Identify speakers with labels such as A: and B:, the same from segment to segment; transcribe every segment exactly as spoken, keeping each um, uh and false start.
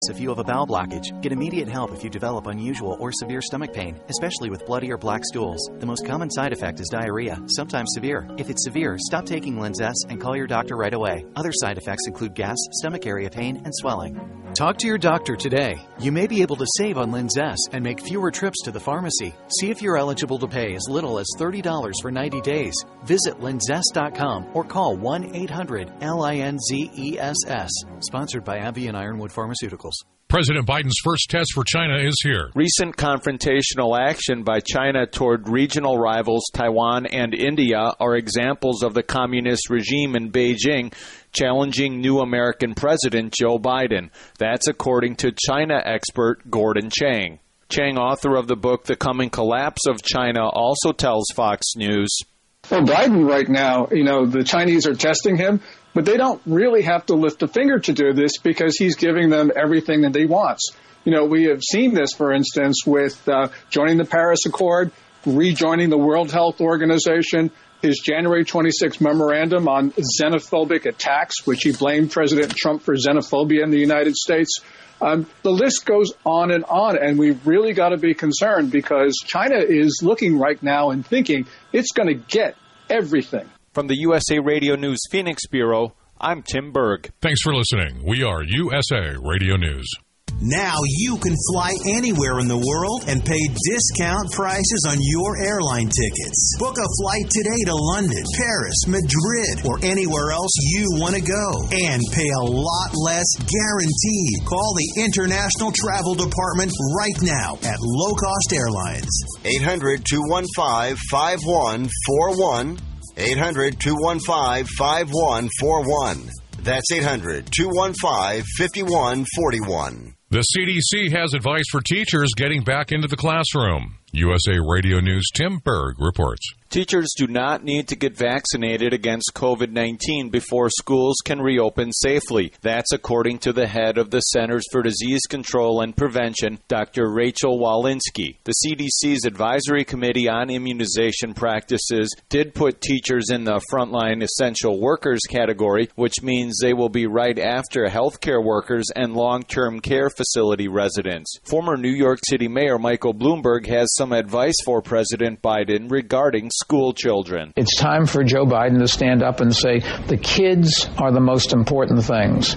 A: If you have a bowel blockage, get immediate help if you develop unusual or severe stomach pain, especially with bloody or black stools. The most common side effect is diarrhea, sometimes severe. If it's severe, stop taking Linzess and call your doctor right away. Other side effects include gas, stomach area pain, and swelling. Talk to your doctor today. You may be able to save on Linzess and make fewer trips to the pharmacy. See if you're eligible to pay as little as thirty dollars for ninety days. Visit linzess dot com or call one eight hundred L I N Z E S S. Sponsored by AbbVie and Ironwood Pharmaceuticals.
B: President Biden's first test for China is here.
C: Recent confrontational action by China toward regional rivals Taiwan and India are examples of the communist regime in Beijing challenging new American President Joe Biden. That's according to China expert Gordon Chang. Chang, author of the book The Coming Collapse of China, also tells Fox News.
D: Well, Biden right now, you know, the Chinese are testing him, but they don't really have to lift a finger to do this because he's giving them everything that he wants. You know, we have seen this, for instance, with uh, joining the Paris Accord, rejoining the World Health Organization, his January twenty-sixth memorandum on xenophobic attacks, which he blamed President Trump for xenophobia in the United States. Um, the list goes on and on, and we've really got to be concerned because China is looking right now and thinking it's going to get everything.
C: From the U S A Radio News Phoenix Bureau, I'm Tim Berg.
B: Thanks for listening. We are U S A Radio News.
E: Now you can fly anywhere in the world and pay discount prices on your airline tickets. Book a flight today to London, Paris, Madrid, or anywhere else you want to go. And pay a lot less guaranteed. Call the International Travel Department right now at Low Cost Airlines.
F: eight hundred, two one five, five one four one. eight hundred, two one five, five one four one. That's eight hundred, two one five, five one four one.
B: The C D C has advice for teachers getting back into the classroom. U S A Radio News' Tim Berg reports.
C: Teachers do not need to get vaccinated against COVID nineteen before schools can reopen safely. That's according to the head of the Centers for Disease Control and Prevention, Doctor Rachel Walensky. The C D C's Advisory Committee on Immunization Practices did put teachers in the frontline essential workers category, which means they will be right after healthcare workers and long-term care facility residents. Former New York City Mayor Michael Bloomberg has some advice for President Biden regarding school children.
G: It's time for Joe Biden to stand up and say the kids are the most important things.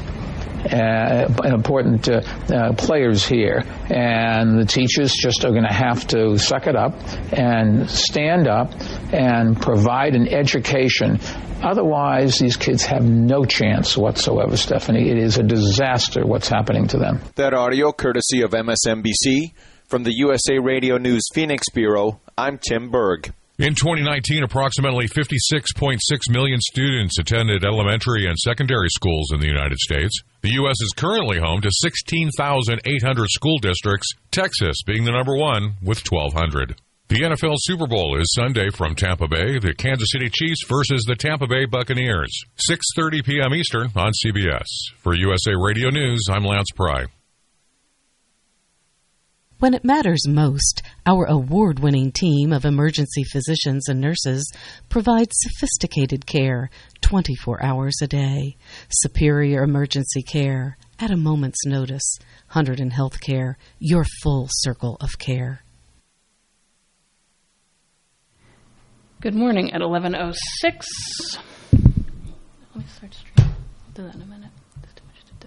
G: Uh, important uh, uh, players here, and the teachers just are going to have to suck it up and stand up and provide an education. Otherwise, these kids have no chance whatsoever, Stephanie. It is a disaster what's happening to them.
C: That audio courtesy of M S N B C. From the U S A Radio News Phoenix Bureau, I'm Tim Berg.
B: In twenty nineteen, approximately fifty-six point six million students attended elementary and secondary schools in the United States. The U S is currently home to sixteen thousand eight hundred school districts, Texas being the number one with twelve hundred. The N F L Super Bowl is Sunday from Tampa Bay, the Kansas City Chiefs versus the Tampa Bay Buccaneers, six thirty p.m. Eastern on C B S. For U S A Radio News, I'm Lance Pry.
H: When it matters most, our award-winning team of emergency physicians and nurses provides sophisticated care twenty-four hours a day. Superior emergency care at a moment's notice. Hunterdon Healthcare, your full circle of care.
I: Good morning at eleven oh six. Let me start stream. I'll do that in a minute. There's too much to do.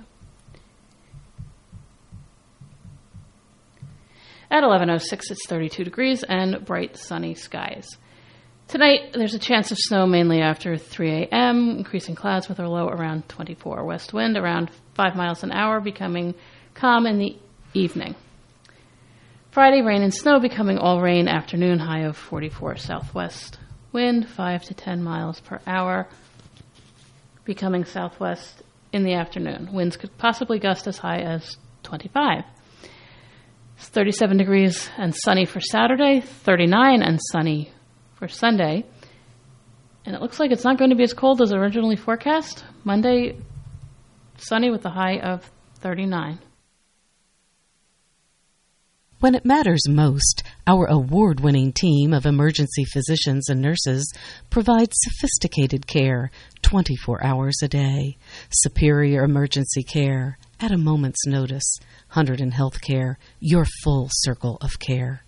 I: At eleven oh six, it's thirty-two degrees and bright sunny skies. Tonight, there's a chance of snow mainly after three a.m., increasing clouds with a low around twenty-four. West wind around five miles an hour, becoming calm in the evening. Friday, rain and snow becoming all rain, afternoon high of forty-four. Southwest wind five to ten miles per hour, becoming southwest in the afternoon. Winds could possibly gust as high as twenty-five. It's thirty-seven degrees and sunny for Saturday, thirty-nine and sunny for Sunday. And it looks like it's not going to be as cold as originally forecast. Monday, sunny with a high of thirty-nine.
H: When it matters most, our award-winning team of emergency physicians and nurses provides sophisticated care twenty-four hours a day. Superior emergency care at a moment's notice. Hunterdon Healthcare, your full circle of care.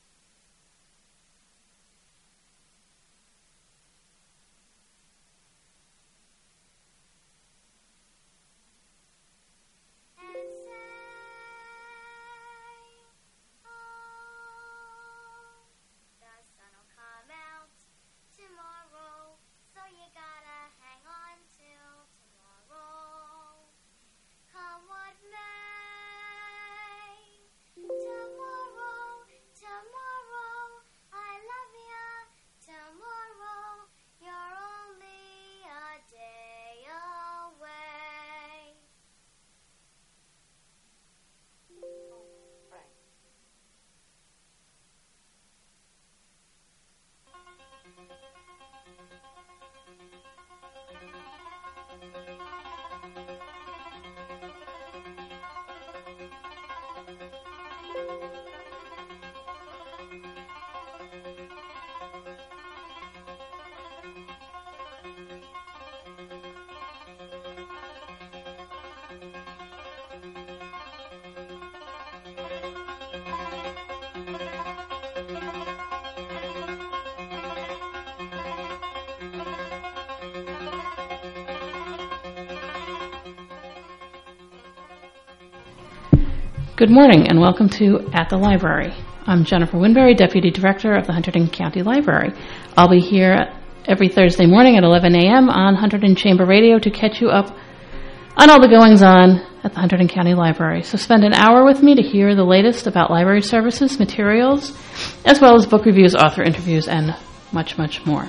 I: Good morning and welcome to At the Library. I'm Jennifer Winberry, Deputy Director of the Hunterdon County Library. I'll be here every Thursday morning at eleven a.m. on Hunterdon Chamber Radio to catch you up on all the goings-on at the Hunterdon County Library. So spend an hour with me to hear the latest about library services, materials, as well as book reviews, author interviews, and much, much more.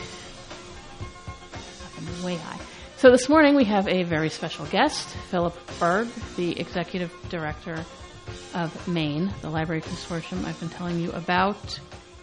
I: Way high. So this morning we have a very special guest, Philip Berg, the Executive Director of Maine, the Library Consortium I've been telling you about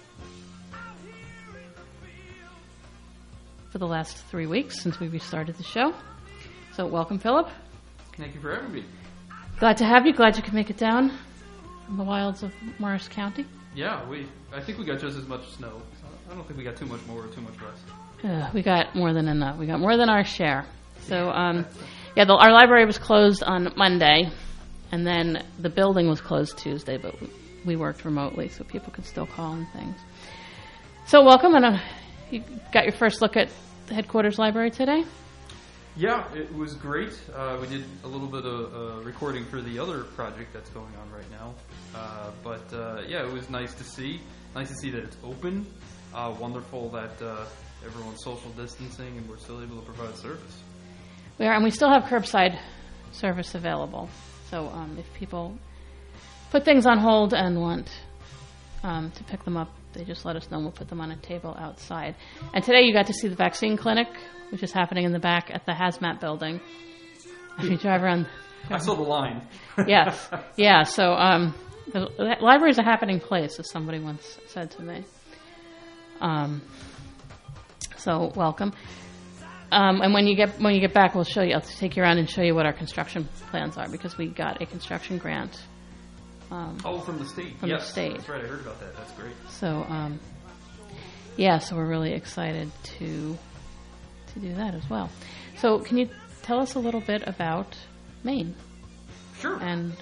I: for the last three weeks since we restarted the show. So welcome, Philip.
J: Thank you for having me.
I: Glad to have you. Glad you could make it down from the wilds of Morris County.
J: Yeah, we. I think we got just as much snow. I don't think we got too much more or too much less.
I: Uh, we got more than enough. We got more than our share. So, um, yeah, the, our library was closed on Monday, and then the building was closed Tuesday, but we, we worked remotely, so people could still call and things. So, welcome, and uh, you got your first look at the headquarters library today?
J: Yeah, it was great. Uh, we did a little bit of uh, recording for the other project that's going on right now, uh, but uh, yeah, it was nice to see. Nice to see that it's open. Uh, wonderful that uh, everyone's social distancing and we're still able to provide service.
I: We are, and we still have curbside service available. So um, if people put things on hold and want um, to pick them up, they just let us know and we'll put them on a table outside. And today you got to see the vaccine clinic, which is happening in the back at the hazmat building. If you drive around.
J: I saw the line.
I: Yes. Yeah, so um, the, the library is a happening place, as somebody once said to me. Um, so welcome. Um, and when you get when you get back, we'll show you. I'll take you around and show you what our construction plans are because we got a construction grant.
J: Um, oh, from the state.
I: From
J: yes,
I: the state.
J: That's right. I heard about that. That's great.
I: So, um, yeah. So we're really excited to to do that as well. So, can you tell us a little bit about Maine?
J: Sure.
I: And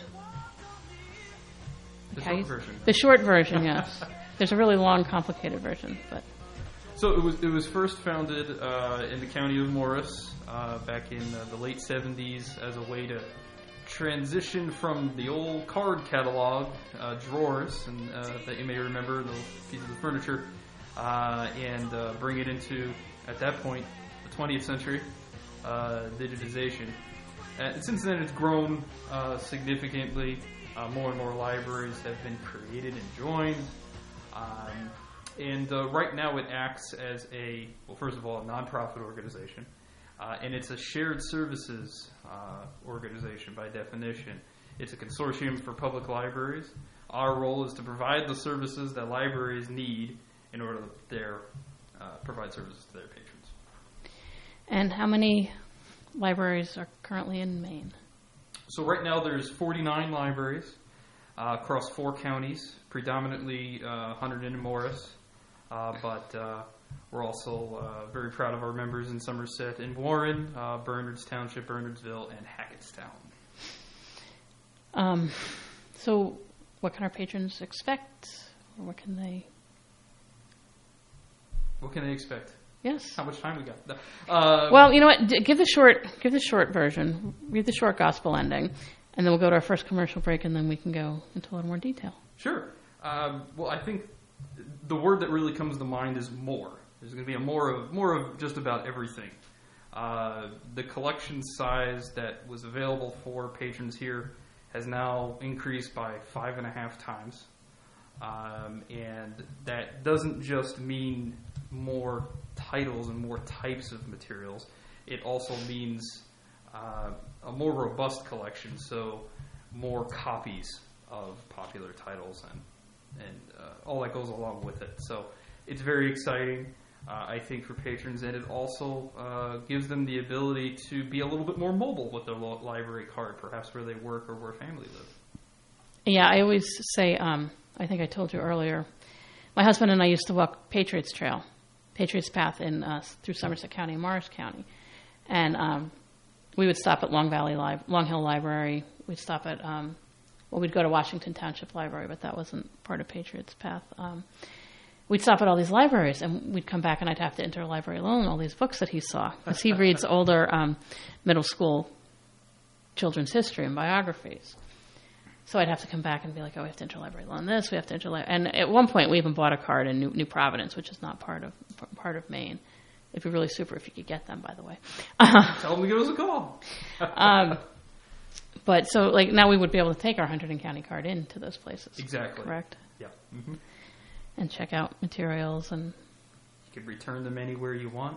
J: the short you, version.
I: The short version, yes. There's a really long, complicated version, but.
J: So it was it was first founded uh, in the county of Morris uh, back in uh, the late seventies as a way to transition from the old card catalog uh, drawers and uh, that you may remember, those pieces of furniture, uh, and uh, bring it into, at that point, the twentieth century uh, digitization. And since then, it's grown uh, significantly. Uh, more and more libraries have been created and joined. Um, And uh, right now it acts as a, well, first of all, a nonprofit organization. Uh, and it's a shared services uh, organization by definition. It's a consortium for public libraries. Our role is to provide the services that libraries need in order to their, uh, provide services to their patrons.
I: And how many libraries are currently in Maine?
J: So right now there's forty-nine libraries uh, across four counties, predominantly uh, Hunterdon and Morris. Uh, but uh, we're also uh, very proud of our members in Somerset and Warren, uh, Bernards Township, Bernardsville, and Hackettstown.
I: Um, so what can our patrons expect? Or what can they...
J: What can they expect?
I: Yes.
J: How much time we got? No. Uh,
I: well, you know what? D- give the short, give the short version. Read the short gospel ending, and then we'll go to our first commercial break, and then we can go into a little more detail.
J: Sure. Um, well, I think the word that really comes to mind is more. There's going to be a more of more of just about everything. Uh, the collection size that was available for patrons here has now increased by five and a half times, um, and that doesn't just mean more titles and more types of materials. It also means uh, a more robust collection, so more copies of popular titles and and uh, all that goes along with it. So it's very exciting, uh, I think, for patrons, and it also uh, gives them the ability to be a little bit more mobile with their lo- library card, perhaps where they work or where family live.
I: Yeah, I always say, um, I think I told you earlier, my husband and I used to walk Patriots Trail, Patriots Path in uh, through Somerset County and Morris County. And um, we would stop at Long Valley Li- Long Hill Library. We'd stop at, um, well, we'd go to Washington Township Library, but that wasn't part of Patriots Path. Um, we'd stop at all these libraries, and we'd come back, and I'd have to interlibrary loan all these books that he saw, because he reads older um, middle school children's history and biographies. So I'd have to come back and be like, oh, we have to interlibrary loan this, we have to interlibrary. And at one point, we even bought a card in New, New Providence, which is not part of part of Maine. It'd be really super if you could get them, by the way.
J: Tell them to give us a call.
I: um, but so, like, now we would be able to take our Hunterdon County card into those places.
J: Exactly.
I: Correct?
J: Yeah. Mm-hmm.
I: And check out materials. And
J: you could return them anywhere you want,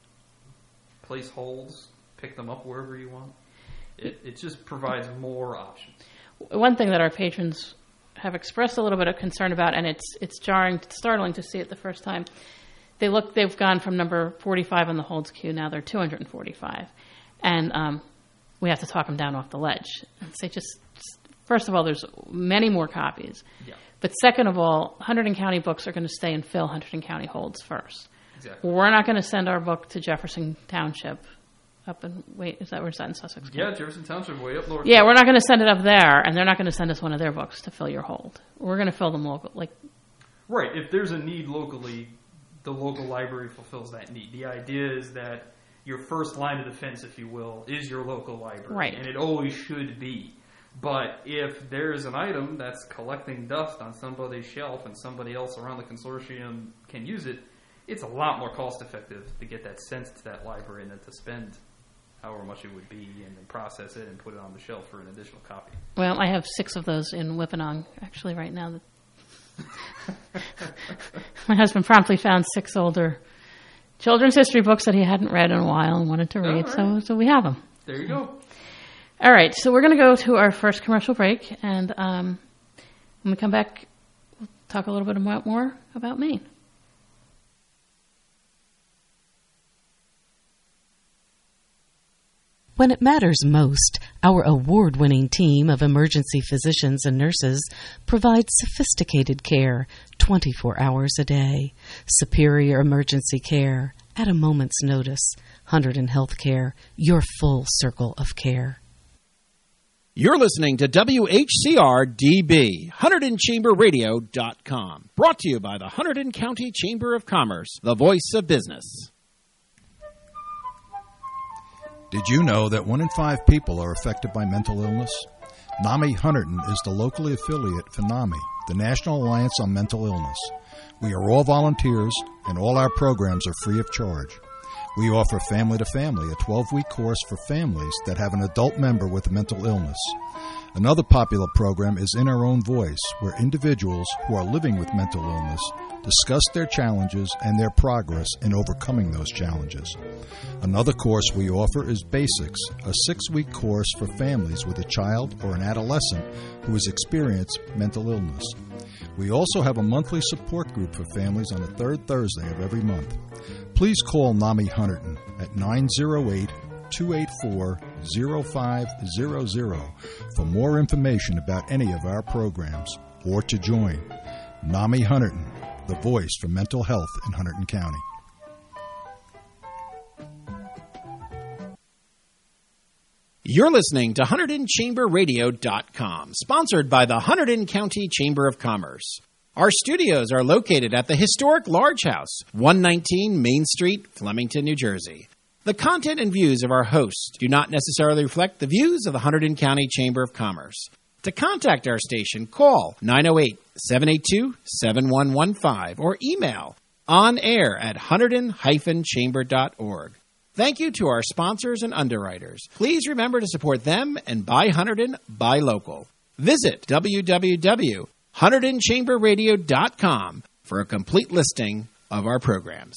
J: place holds, pick them up wherever you want. It, it just provides more options.
I: One thing that our patrons have expressed a little bit of concern about, and it's it's jarring, startling to see it the first time. They look, they've gone from number forty-five on the holds queue, now they're two hundred forty-five, and um, we have to talk them down off the ledge and say, just, just first of all, there's many more copies,
J: yeah.
I: But second of all, Hunterdon County books are going to stay and fill Hunterdon County holds first.
J: Exactly.
I: We're not going to send our book to Jefferson Township. Up in, wait, is that where's that in Sussex?
J: Yeah, Jefferson Township, way up north.
I: Yeah, we're not going to send it up there, and they're not going to send us one of their books to fill your hold. We're going to fill them local, like.
J: Right. If there's a need locally, the local library fulfills that need. The idea is that your first line of defense, if you will, is your local library,
I: right?
J: And it always should be. But if there's an item that's collecting dust on somebody's shelf and somebody else around the consortium can use it, it's a lot more cost effective to get that sent to that library than to spend however much it would be, and then process it and put it on the shelf for an additional copy.
I: Well, I have six of those in Wippinong, actually, right now. My husband promptly found six older children's history books that he hadn't read in a while and wanted to read, right. so so we have them.
J: There you go.
I: All right, so we're going to go to our first commercial break, and um, when we come back, we'll talk a little bit about more about Maine.
H: When it matters most, our award-winning team of emergency physicians and nurses provides sophisticated care twenty-four hours a day. Superior emergency care at a moment's notice. Hunterdon Healthcare, your full circle of care.
K: You're listening to W H C R D B, Hunterdon Chamber Radio dot com. Brought to you by the Hunterdon County Chamber of Commerce, the voice of business.
L: Did you know that one in five people are affected by mental illness? NAMI Hunterdon is the locally affiliate for NAMI, the National Alliance on Mental Illness. We are all volunteers, and all our programs are free of charge. We offer Family to Family, a twelve-week course for families that have an adult member with a mental illness. Another popular program is In Our Own Voice, where individuals who are living with mental illness discuss their challenges and their progress in overcoming those challenges. Another course we offer is Basics, a six-week course for families with a child or an adolescent who has experienced mental illness. We also have a monthly support group for families on the third Thursday of every month. Please call NAMI Hunterdon at nine oh eight, two eight four, oh five hundred for more information about any of our programs or to join. NAMI Hunterdon, the voice for mental health in Hunterdon County.
K: You're listening to Hunterdon Chamber Radio dot com, sponsored by the Hunterdon County Chamber of Commerce. Our studios are located at the historic Large House, one nineteen Main Street, Flemington, New Jersey. The content and views of our hosts do not necessarily reflect the views of the Hunterdon County Chamber of Commerce. To contact our station, call nine oh eight, seven eight two, seven one one five or email on air at hunterdon dash chamber dot org. Thank you to our sponsors and underwriters. Please remember to support them and buy Hunterdon, buy local. Visit w w w dot hunterdon chamber radio dot com for a complete listing of our programs.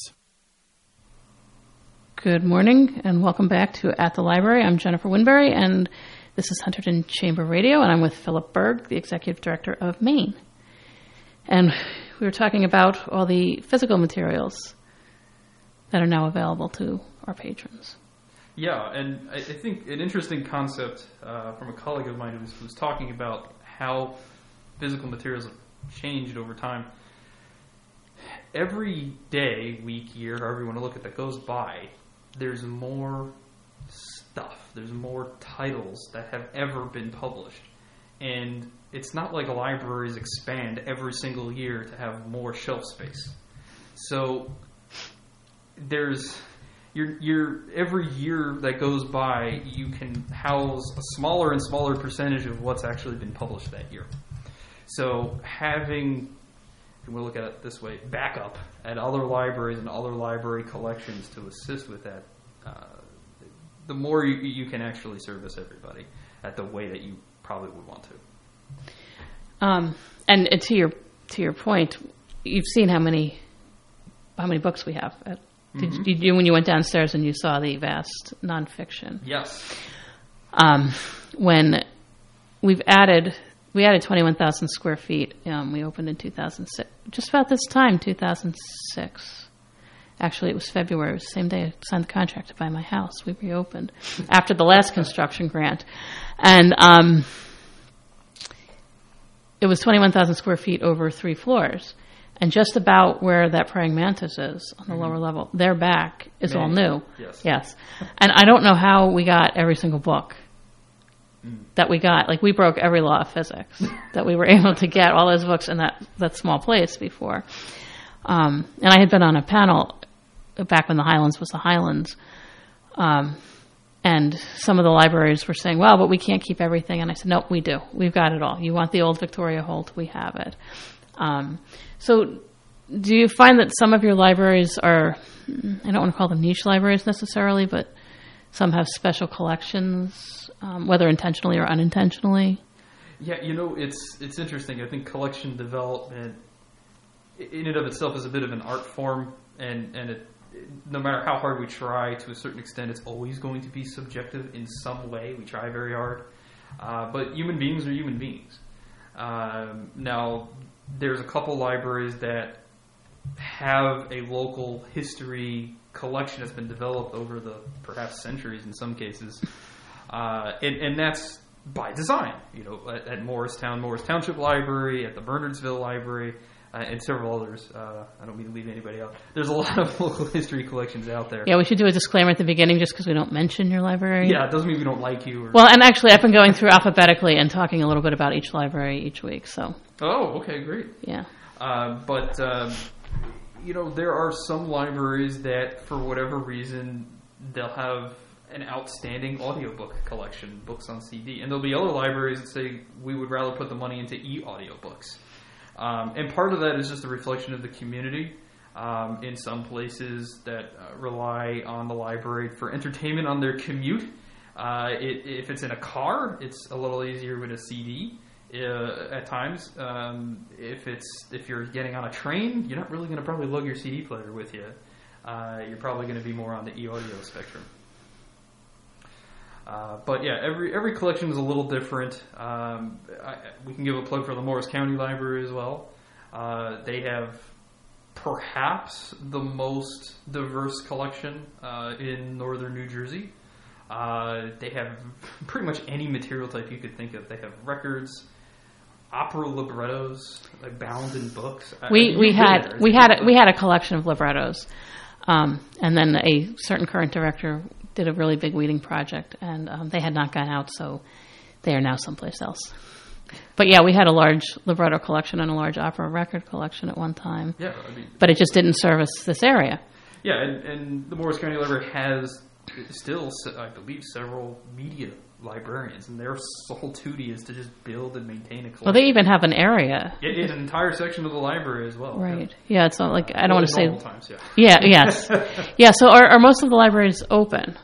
I: Good morning and welcome back to At the Library. I'm Jennifer Winberry and this is Hunterdon Chamber Radio, and I'm with Philip Berg, the Executive Director of Maine. And we were talking about all the physical materials that are now available to our patrons.
J: Yeah, and I, I think an interesting concept uh, from a colleague of mine who was, was talking about how physical materials have changed over time. Every day, week, year, however you want to look at that goes by, there's more stuff. There's more titles that have ever been published. And it's not like libraries expand every single year to have more shelf space. So there's you're, you're every year that goes by, you can house a smaller and smaller percentage of what's actually been published that year. So having, if you want to look at it this way, backup at other libraries and other library collections to assist with that, uh, the more you, you can actually service everybody at the way that you probably would want to.
I: Um, and, and to your to your point, you've seen how many how many books we have. At, did mm-hmm. you, when you went downstairs and you saw the vast nonfiction?
J: Yes.
I: Um, when we've added we added twenty-one thousand square feet. Um, we opened in two thousand six, just about this time, two thousand six. Actually, it was February. It was the same day I signed the contract to buy my house. We reopened after the last construction grant. And um, it was twenty-one thousand square feet over three floors. And just about where that praying mantis is on the mm-hmm. lower level, their back is Maybe. all new.
J: Yes.
I: Yes. And I don't know how we got every single book mm. that we got. Like, we broke every law of physics that we were able to get all those books in that, that small place before. Um, and I had been on a panel back when the Highlands was the Highlands, um, and some of the libraries were saying, well, but we can't keep everything. And I said, nope, we do. We've got it all. You want the old Victoria Holt, we have it. Um, so do you find that some of your libraries are, I don't want to call them niche libraries necessarily, but some have special collections, um, whether intentionally or unintentionally?
J: Yeah, you know, it's it's interesting. I think collection development in and of itself is a bit of an art form, and, and it, no matter how hard we try, to a certain extent, it's always going to be subjective in some way. We try very hard. Uh, but human beings are human beings. Um, now, there's a couple libraries that have a local history collection that's been developed over the perhaps centuries in some cases. Uh, and, and that's by design. You know, at, at Morristown, Morris Township Library, at the Bernardsville Library, Uh, and several others. Uh, I don't mean to leave anybody out. There's a lot of local history collections out there.
I: Yeah, we should do a disclaimer at the beginning just because we don't mention your library.
J: Yeah, it doesn't mean we don't like you. Or...
I: Well, and actually, I've been going through alphabetically and talking a little bit about each library each week. So.
J: Oh, okay, great.
I: Yeah.
J: Uh, but, um, you know, there are some libraries that, for whatever reason, they'll have an outstanding audiobook collection, books on C D. And there'll be other libraries that say, we would rather put the money into e-audiobooks. Um, and part of that is just a reflection of the community. Um, in some places that uh, rely on the library for entertainment on their commute. Uh, it, if it's in a car, it's a little easier with a C D uh, at times. Um, if it's if you're getting on a train, you're not really going to probably lug your C D player with you. Uh, you're probably going to be more on the e-audio spectrum. Uh, but yeah, every every collection is a little different. Um, I, we can give a plug for the Morris County Library as well. Uh, they have perhaps the most diverse collection uh, in northern New Jersey. Uh, they have pretty much any material type you could think of. They have records, opera librettos, like bound in books.
I: We I, we had we had a, we had a collection of librettos, um, and then a certain current director did a really big weeding project, and um, they had not gone out, so they are now someplace else. But yeah, we had a large libretto collection and a large opera record collection at one time.
J: Yeah, I mean,
I: but it just didn't service this area.
J: Yeah, and, and the Morris County Library has still, I believe, several media librarians, and their sole duty is to just build and maintain a collection.
I: Well, they even have an area.
J: It is an entire section of the library as well.
I: Right. Yeah, yeah, it's not like, I don't
J: well,
I: want to say...
J: normal times, yeah.
I: Yeah, yes. Yeah, so are, are most of the libraries open?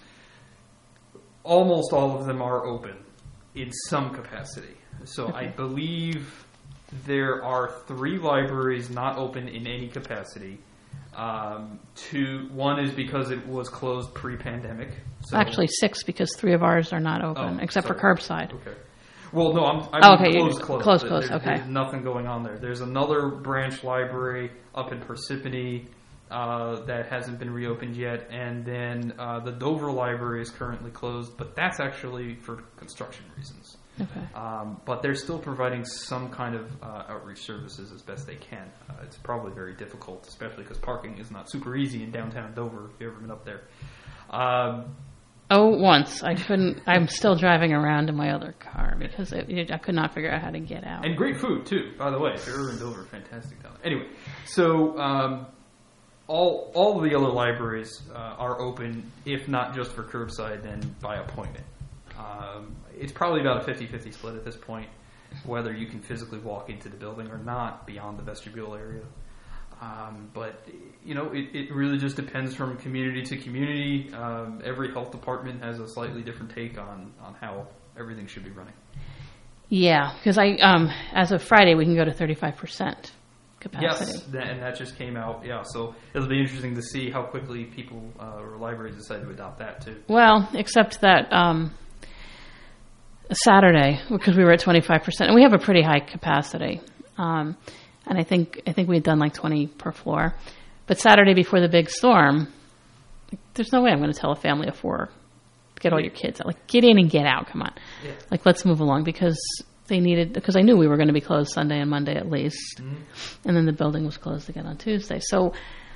J: Almost all of them are open in some capacity. So okay. I believe there are three libraries not open in any capacity. Um, two, one is because it was closed pre-pandemic. So
I: Actually, six, because three of ours are not open,
J: oh,
I: except
J: sorry.
I: for curbside.
J: Okay. Well, no, I'm, I mean
I: oh, okay.
J: closed, closed.
I: Closed, closed,
J: there's,
I: okay.
J: There's nothing going on there. There's another branch library up in Parsippany uh, that hasn't been reopened yet, and then uh, the Dover Library is currently closed, but that's actually for construction reasons.
I: Okay.
J: Um, but they're still providing some kind of uh, outreach services as best they can. Uh, it's probably very difficult, especially because parking is not super easy in downtown Dover, if you've ever been up there. Um,
I: oh, once. I couldn't, I'm still driving around in my other car because it, it, I could not figure out how to get out.
J: And great food, too, by the way. If you're ever in Dover, fantastic down there. Anyway, so um, all, all of the other libraries uh, are open, if not just for curbside, then by appointment. Um, it's probably about a fifty-fifty split at this point, whether you can physically walk into the building or not beyond the vestibule area. Um, but, you know, it, it really just depends from community to community. Um, every health department has a slightly different take on, on how everything should be running.
I: Yeah, because I um, as of Friday, we can go to thirty-five percent capacity.
J: Yes, that, and that just came out. Yeah, so it'll be interesting to see how quickly people uh, or libraries decide to adopt that, too.
I: Well, except that... Um, Saturday, because we were at twenty-five percent, and we have a pretty high capacity. Um, and I think I think we had done like twenty per floor. But Saturday before the big storm, there's no way I'm going to tell a family of four, get all your kids out. Like, get in and get out, come on.
J: Yeah. Like,
I: let's move along, because they needed, because I knew we were going to be closed Sunday and Monday at least. Mm-hmm. And then the building was closed again on Tuesday. So,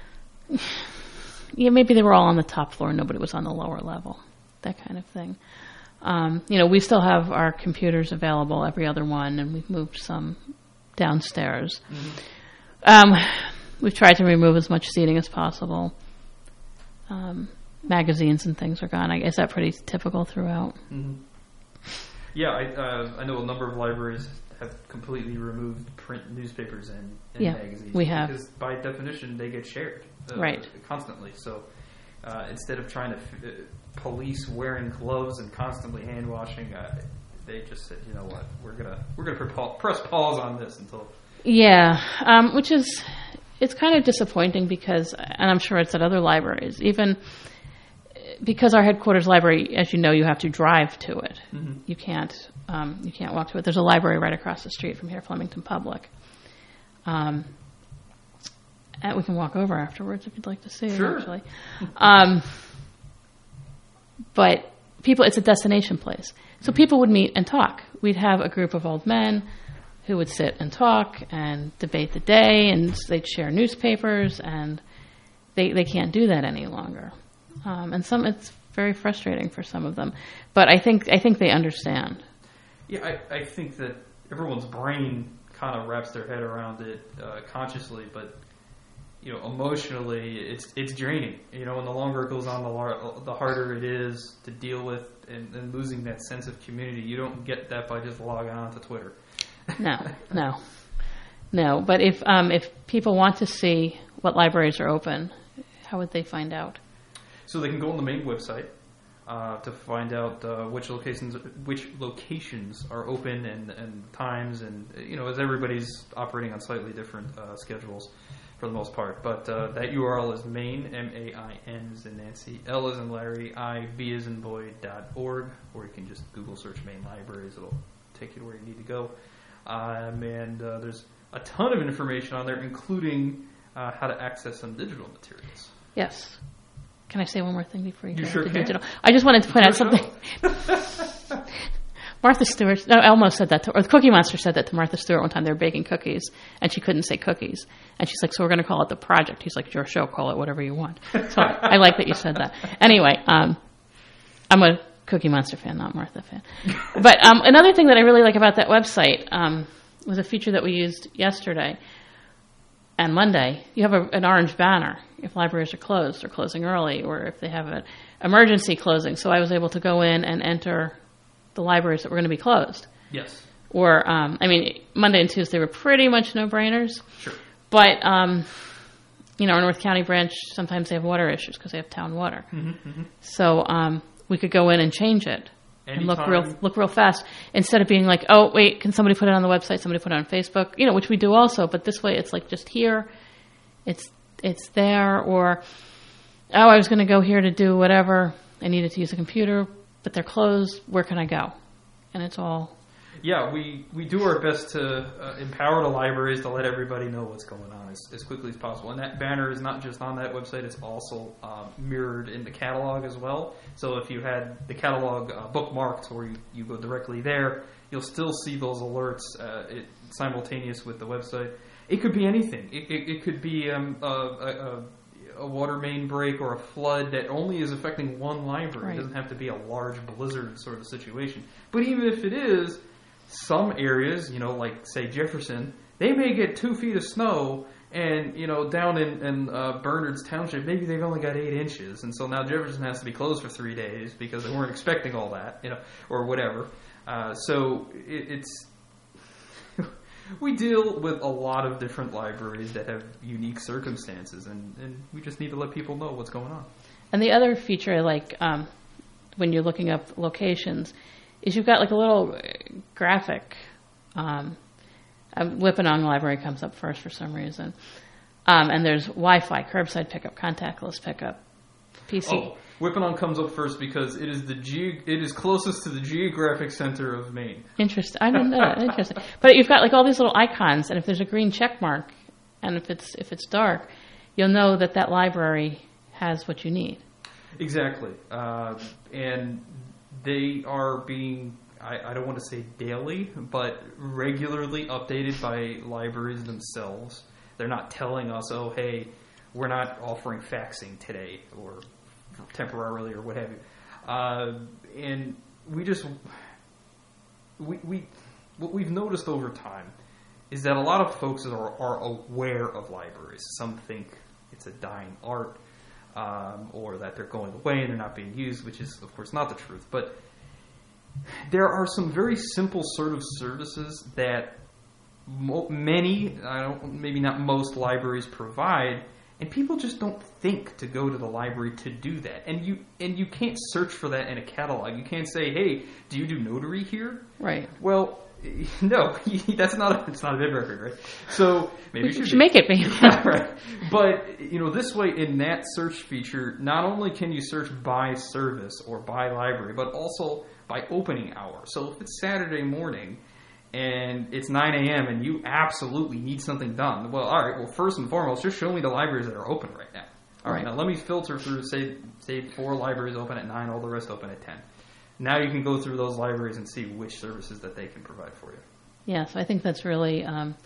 I: yeah, maybe they were all on the top floor and nobody was on the lower level, that kind of thing. Um, you know, we still have our computers available, every other one, and we've moved some downstairs. Mm-hmm. Um, we've tried to remove as much seating as possible. Um, magazines and things are gone. I guess that's pretty typical throughout.
J: Mm-hmm. Yeah, I, uh, I know a number of libraries have completely removed print newspapers and, and
I: yeah,
J: magazines.
I: We have.
J: Because by definition, they get shared uh,
I: right.
J: constantly. So uh, instead of trying to... F- police wearing gloves and constantly hand washing, uh, they just said, you know what, we're gonna we're gonna press pause on this until.
I: Yeah, um, which is it's kind of disappointing because, and I'm sure it's at other libraries, even because our headquarters library, as you know, you have to drive to it. Mm-hmm. You can't um, you can't walk to it. There's a library right across the street from here, Flemington Public. Um, and we can walk over afterwards if you'd like to see
J: sure.
I: it. Actually. Um, But people, it's a destination place. So people would meet and talk. We'd have a group of old men who would sit and talk and debate the day, and they'd share newspapers, and they they can't do that any longer. Um, and some, it's very frustrating for some of them. But I think I think they understand.
J: Yeah, I, I think that everyone's brain kind of wraps their head around it uh, consciously, but you know, emotionally, it's it's draining. You know, and the longer it goes on, the lar- the harder it is to deal with, and, and losing that sense of community. You don't get that by just logging on to Twitter.
I: No, no, no. But if um, if people want to see what libraries are open, how would they find out?
J: So they can go on the main website uh, to find out uh, which locations which locations are open and, and times, and you know, as everybody's operating on slightly different uh, schedules. For the most part, but uh, that U R L is main, M A I N as in Nancy, L as in Larry, I, B as in boy, dot org, or you can just Google search Maine Libraries. It'll take you to where you need to go. Um, and uh, there's a ton of information on there, including uh, how to access some digital materials.
I: Yes. Can I say one more thing before you,
J: you
I: go
J: sure
I: to
J: can.
I: digital? I just wanted to point out something. Martha Stewart, no, Elmo said that, to, or the Cookie Monster said that to Martha Stewart one time. They were baking cookies, and she couldn't say cookies. And she's like, so we're going to call it The Project. He's like, your show, call it whatever you want. So I like that you said that. Anyway, um, I'm a Cookie Monster fan, not Martha fan. But um, another thing that I really like about that website um, was a feature that we used yesterday and Monday. You have a, an orange banner if libraries are closed or closing early, or if they have an emergency closing. So I was able to go in and enter the libraries that were going to be closed.
J: Yes.
I: Or, um, I mean, Monday and Tuesday were pretty much no-brainers.
J: Sure.
I: But, um, you know, our North County branch, sometimes they have water issues because they have town water.
J: Mm-hmm, mm-hmm.
I: So um, we could go in and change it.
J: Anytime.
I: And look real, look real fast, instead of being like, oh, wait, can somebody put it on the website, somebody put it on Facebook, you know, which we do also, but this way it's like just here, it's it's there, or, oh, I was going to go here to do whatever, I needed to use a computer, but they're closed, where can I go? And it's all...
J: Yeah, we, we do our best to uh, empower the libraries to let everybody know what's going on as, as quickly as possible. And that banner is not just on that website, it's also uh, mirrored in the catalog as well. So if you had the catalog uh, bookmarked or you, you go directly there, you'll still see those alerts uh, it, simultaneous with the website. It could be anything. It, it, it could be um, a, a, a water main break or a flood that only is affecting one library.
I: Right.
J: It doesn't have to be a large blizzard sort of situation. But even if it is... Some areas, you know, like, say, Jefferson, they may get two feet of snow, and, you know, down in, in uh, Bernards Township, maybe they've only got eight inches, and so now Jefferson has to be closed for three days because they weren't expecting all that, you know, or whatever. Uh, so it, it's... we deal with a lot of different libraries that have unique circumstances, and, and we just need to let people know what's going on.
I: And the other feature, like, um, when you're looking up locations... is you've got like a little graphic. Um, Whippinong Library comes up first for some reason. Um, and there's Wi-Fi, curbside pickup, contactless pickup, P C.
J: Oh, Whippinong comes up first because it is the ge- it is closest to the geographic center of Maine.
I: Interesting. I didn't know that. Interesting. But you've got like all these little icons, and if there's a green check mark, and if it's if it's dark, you'll know that that library has what you need.
J: Exactly. Uh, and they are being, I, I don't want to say daily, but regularly updated by libraries themselves. They're not telling us, oh, hey, we're not offering faxing today or temporarily or what have you. Uh, and we just, we, we, what we've noticed over time is that a lot of folks are, are aware of libraries. Some think it's a dying art. Um, or that they're going away and they're not being used, which is, of course, not the truth. But there are some very simple sort of services that mo- many, I don't, maybe not most libraries provide, and people just don't think to go to the library to do that. And you and you can't search for that in a catalog. You can't say, hey, do you do notary here?
I: Right.
J: Well, no, that's not a, it's not a bid record, right? So maybe
I: we
J: you should,
I: should make it be.
J: Right. But, you know, this way in that search feature, not only can you search by service or by library, but also by opening hour. So if it's Saturday morning and it's nine a.m. and you absolutely need something done, well, all right, well, first and foremost, just show me the libraries that are open right now. All right, now let me filter through, say, say four libraries open at nine, all the rest open at ten. Now you can go through those libraries and see which services that they can provide for you.
I: Yes, I think that's really, um,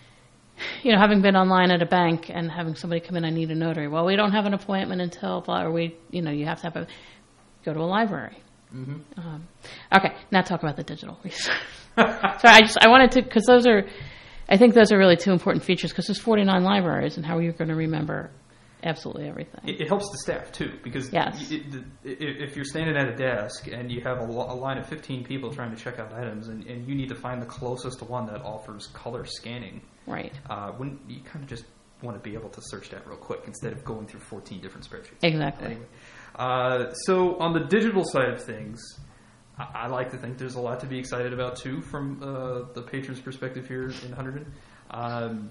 I: you know, having been online at a bank and having somebody come in, I need a notary. Well, we don't have an appointment until, blah, or we, you know, you have to have a, go to a library.
J: Mm-hmm.
I: Um, okay, now talk about the digital research. Sorry, I just, I wanted to, because those are, I think those are really two important features, because there's forty-nine libraries, and how are you going to remember absolutely everything?
J: It, it helps the staff, too, because
I: yes.
J: it, it, if you're standing at a desk and you have a, a line of fifteen people trying to check out items, and, and you need to find the closest one that offers color scanning,
I: right?
J: Uh, when you kind of just want to be able to search that real quick instead of going through fourteen different spreadsheets.
I: Exactly.
J: Anyway, uh, so on the digital side of things, I, I like to think there's a lot to be excited about, too, from uh, the patron's perspective here in Hunterdon. Um,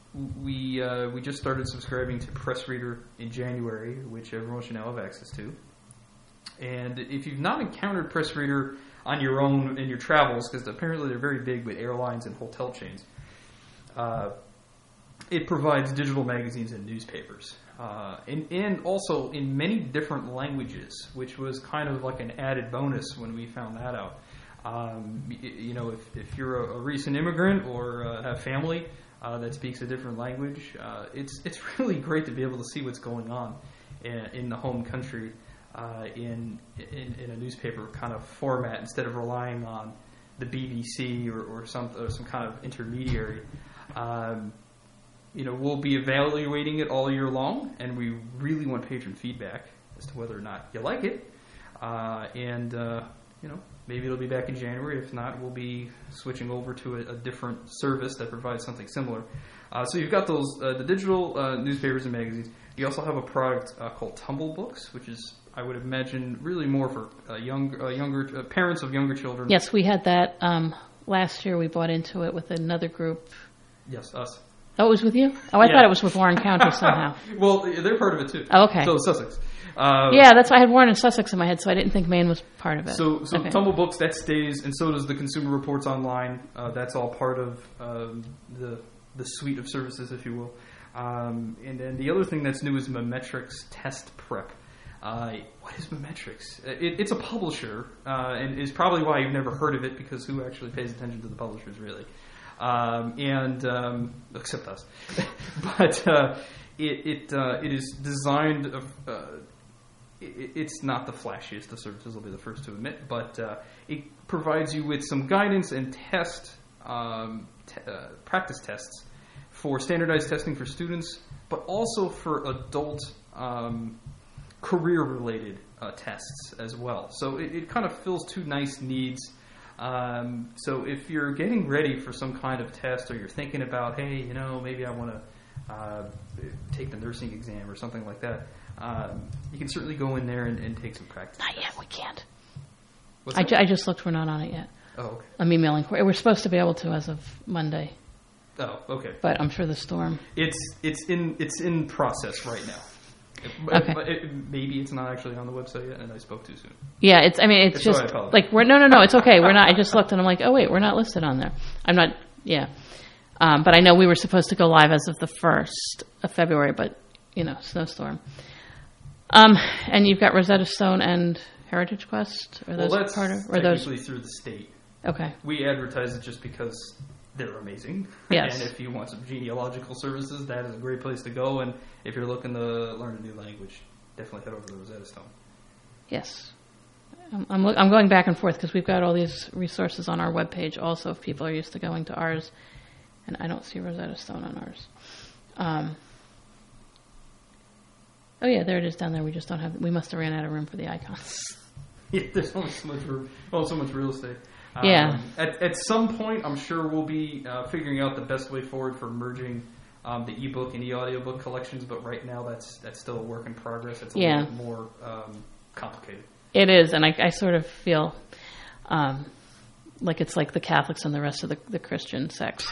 J: We uh, we just started subscribing to PressReader in January, which everyone should now have access to. And if you've not encountered PressReader on your own in your travels, because apparently they're very big with airlines and hotel chains, uh, it provides digital magazines and newspapers. Uh, and, and also in many different languages, which was kind of like an added bonus when we found that out. Um, you know, if, if you're a, a recent immigrant or uh, have family Uh, that speaks a different language, uh, it's it's really great to be able to see what's going on in, in the home country. uh, in, in in a newspaper kind of format instead of relying on the B B C or, or some or some kind of intermediary. Um, you know, we'll be evaluating it all year long, and we really want patron feedback as to whether or not you like it. Uh, and uh, you know, maybe it'll be back in January. If not, we'll be switching over to a, a different service that provides something similar. Uh, so you've got those uh, the digital uh, newspapers and magazines. You also have a product uh, called Tumble Books, which is, I would imagine, really more for uh, young, uh, younger uh, parents of younger children.
I: Yes, we had that um, last year. We bought into it with another group.
J: Yes, us.
I: Oh, it was with you? Oh, I
J: yeah.
I: thought it was with Warren County somehow.
J: Well, they're part of it too.
I: Oh, okay.
J: So Sussex. Uh,
I: yeah, that's why I had Warren and Sussex in my head, so I didn't think Maine was part of it.
J: So, so
I: okay.
J: Tumble Books, that stays, and so does the Consumer Reports Online. Uh, that's all part of um, the the suite of services, if you will. Um, and then the other thing that's new is Memetrics Test Prep. Uh, what is Memetrics? It, it's a publisher, uh, and is probably why you've never heard of it, because who actually pays attention to the publishers, really? Um, and um, except us. But uh, it it, uh, it is designed. Of, uh, it, it's not the flashiest of services. I'll be the first to admit, but uh, it provides you with some guidance and test um, t- uh, practice tests for standardized testing for students, but also for adult um, career-related uh, tests as well. So it, it kind of fills two nice needs. Um, so if you're getting ready for some kind of test, or you're thinking about, hey, you know, maybe I want to uh, take the nursing exam or something like that, um, you can certainly go in there and, and take some practice.
I: Not yet, we can't.
J: What's
I: I,
J: that?
I: ju- I just looked, we're not on it yet.
J: Oh, okay.
I: I'm emailing. We're supposed to be able to as of Monday.
J: Oh, okay.
I: But I'm sure the storm.
J: It's it's in it's in process right now. It,
I: Okay.
J: But it, maybe it's not actually on the website yet, and I spoke too soon.
I: Yeah, it's. I mean, it's
J: If
I: just
J: so, I apologize.
I: like we're no, no, no. It's okay. We're not. I just looked and I'm like, oh wait, we're not listed on there. I'm not. Yeah, um, but I know we were supposed to go live as of the first of February, but you know, snowstorm. Um, and you've got Rosetta Stone and Heritage Quest, or those
J: well, that's
I: part of, or those
J: technically through the state.
I: Okay.
J: We advertise it just because they're amazing.
I: Yes.
J: And if you want some genealogical services, that is a great place to go. And if you're looking to learn a new language, definitely head over to Rosetta Stone.
I: Yes. I'm I'm, look, I'm going back and forth because we've got all these resources on our webpage also if people are used to going to ours, and I don't see Rosetta Stone on ours. Um, oh yeah, there it is down there. We just don't have. We must have ran out of room for the icons.
J: Yeah, there's only so much room, well, so much real estate.
I: Yeah.
J: Um, at, at some point, I'm sure we'll be uh, figuring out the best way forward for merging um, the ebook and e-audiobook collections, but right now that's that's still a work in progress. It's a
I: Yeah.
J: little bit more um, complicated.
I: It is, and I, I sort of feel um, like it's like the Catholics and the rest of the, the Christian sects.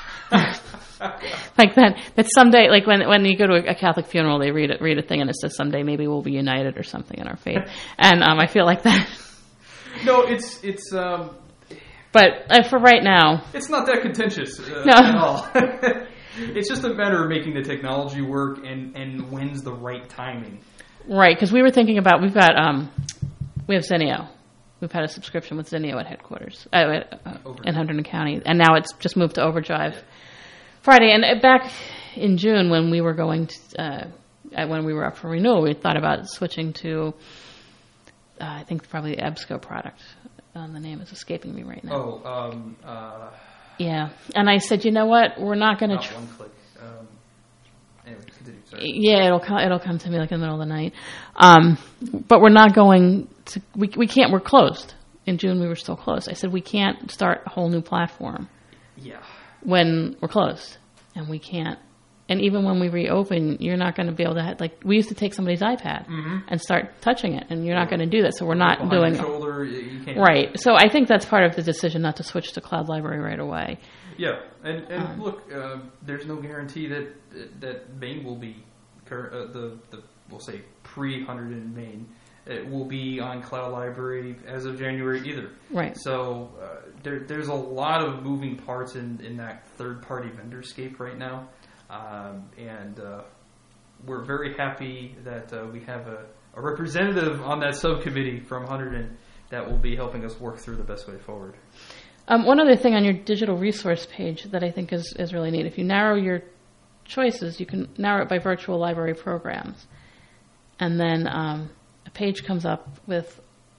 I: Like that, that someday, like when when you go to a, a Catholic funeral, they read it, read a thing and it says someday maybe we'll be united or something in our faith, and um, I feel like that.
J: No, it's it's. Um,
I: But uh, for right now,
J: It's not that contentious uh,
I: No.
J: at all. It's just a matter of making the technology work and, and when's the right timing.
I: right? Because we were thinking about we've got um, we have Zenio. We've had a subscription with Zenio at headquarters uh, at, uh, in Hunterdon County, and now it's just moved to Overdrive Friday. And uh, back in June when we were going to uh, uh, when we were up for renewal, we thought about switching to uh, I think probably the EBSCO product. Um, the name is escaping me right now.
J: Oh, um, uh,
I: Yeah, and I said, you know what? We're not going to.
J: not
I: Tr-
J: one click. Um, anyway, continue. Sorry.
I: yeah, it'll come. It'll come to me like in the middle of the night. Um, but we're not going to. We we can't. We're closed. In June, we were still closed. I said we can't start a whole new platform
J: Yeah.
I: when we're closed, and we can't. And even when we reopen, you're not going to be able to have, like we used to take somebody's iPad
J: Mhm.
I: and start touching it, and you're not going to do that. So we're not
J: Behind
I: doing
J: your shoulder, you can't.
I: right. So I think that's part of the decision not to switch to Cloud Library right away.
J: Yeah, and, and
I: Um,
J: look, uh, there's no guarantee that that Maine will be cur- uh, the the we'll say pre hundred in Maine. It will be on Cloud Library as of January either.
I: Right.
J: So uh, there, there's a lot of moving parts in, in that third-party vendorscape right now. Um, and uh, we're very happy that uh, we have a, a representative on that subcommittee from Hunterdon that will be helping us work through the best way forward.
I: Um, one other thing on your digital resource page that I think is, is really neat. If you narrow your choices, you can narrow it by virtual library programs. And then um, page comes up with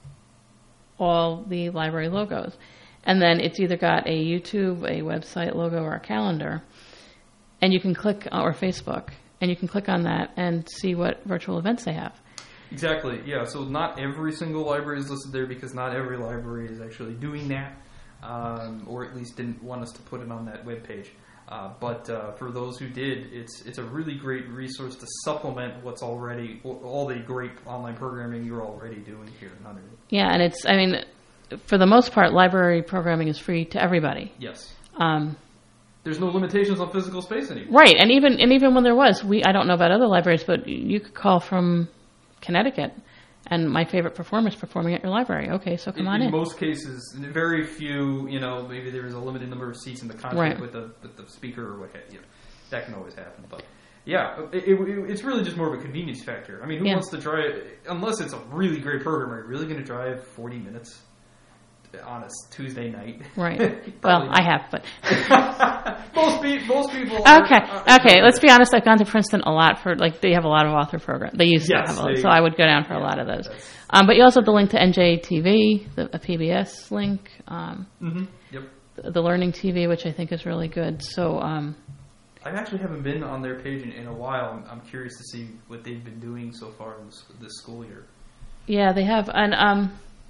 I: all the library logos. And then it's either got a YouTube, a website logo, or a calendar. And you can click, or Facebook, and you can click on that and see what virtual events they have.
J: Exactly, yeah. So not every single library is listed there because not every library is actually doing that, um, or at least didn't want us to put it on that webpage. Uh, but uh, for those who did, it's it's a really great resource to supplement what's already, all the great online programming you're already doing here in Hunterdon.
I: Yeah, and it's, I mean, for the most part, library programming is free to everybody.
J: Yes.
I: Um,
J: There's no limitations on physical space anymore.
I: Right, and even and even when there was, we I don't know about other libraries, but you could call from Connecticut, and my favorite performer is performing at your library. Okay, so come
J: in,
I: on
J: in.
I: in.
J: In most cases, very few, you know, maybe there's a limited number of seats in the contract
I: right.
J: with the with the speaker or what have you. That can always happen, but yeah, it, it, it's really just more of a convenience factor. I mean, who
I: yeah.
J: wants to drive, unless it's a really great program, are you really going to drive forty minutes on a Tuesday night?
I: Right. Well,
J: not.
I: I have, but
J: most, pe- most people.
I: Okay.
J: Are, are,
I: okay. Let's be honest. I've gone to Princeton a lot for like they have a lot of author programs. They used
J: yes,
I: to have, a,
J: they,
I: so I would go down for
J: yeah,
I: a lot of those. Um, but you also have the link to N J T V, the a P B S link. Um,
J: mm-hmm. Yep.
I: The, the Learning T V, which I think is really good. So. Um,
J: I actually haven't been on their page in, in a while. I'm, I'm curious to see what they've been doing so far in this, this school year.
I: Yeah, they have, and um.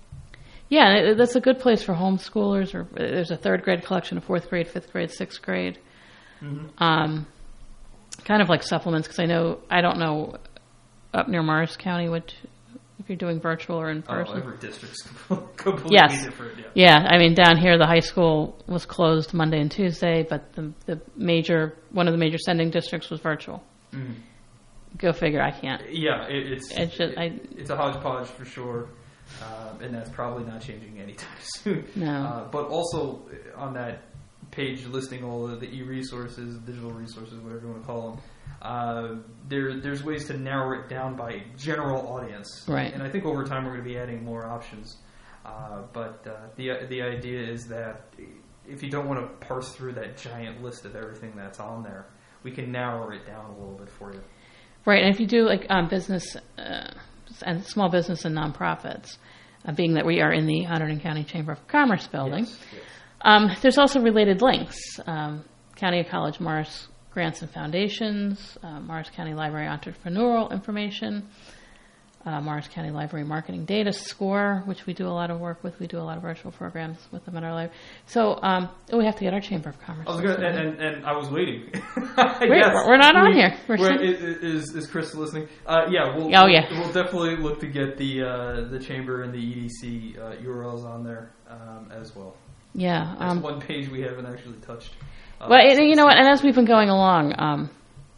I: Yeah, that's a good place for homeschoolers. Or there's a third grade collection, a fourth grade, fifth grade, sixth grade.
J: Mm-hmm.
I: Um, kind of like supplements, because I know I don't know up near Morris County what if you're doing virtual or in person.
J: Oh, every district's completely
I: yes.
J: different. Yeah.
I: yeah, I mean down here the high school was closed Monday and Tuesday, but the the major one of the major sending districts was virtual.
J: Mm-hmm.
I: Go figure. I can't.
J: Yeah, it, it's
I: it's just
J: it,
I: I,
J: it's a hodgepodge for sure. Um, and that's probably not changing anytime soon.
I: No.
J: Uh, but also on that page listing all of the e-resources, digital resources, whatever you want to call them, uh, there there's ways to narrow it down by general audience.
I: Right.
J: And I think over time we're going to be adding more options. Uh, but uh, the the idea is that if you don't want to parse through that giant list of everything that's on there, we can narrow it down a little bit for you.
I: Right, and if you do like um, business uh, and small business and nonprofits, uh, being that we are in the Hunterdon County Chamber of Commerce building,
J: yes, yes.
I: Um, there's also related links. Um, County of College Morris Grants and Foundations, uh, Morris County Library Entrepreneurial Information, uh, Morris County Library Marketing Data Score, which we do a lot of work with. We do a lot of virtual programs with them in our library. So um, we have to get our Chamber of Commerce.
J: I was gonna, and, and, and I was waiting.
I: Wait, we're not on
J: we,
I: here. We're
J: we're, is, is Chris listening? Uh, yeah, we'll,
I: oh, yeah.
J: We'll, we'll definitely look to get the uh, the Chamber and the E D C uh, U R Ls on there um, as well.
I: Yeah.
J: That's
I: um,
J: one page we haven't actually touched. Uh,
I: well, and, you know what? And as we've been going along, um,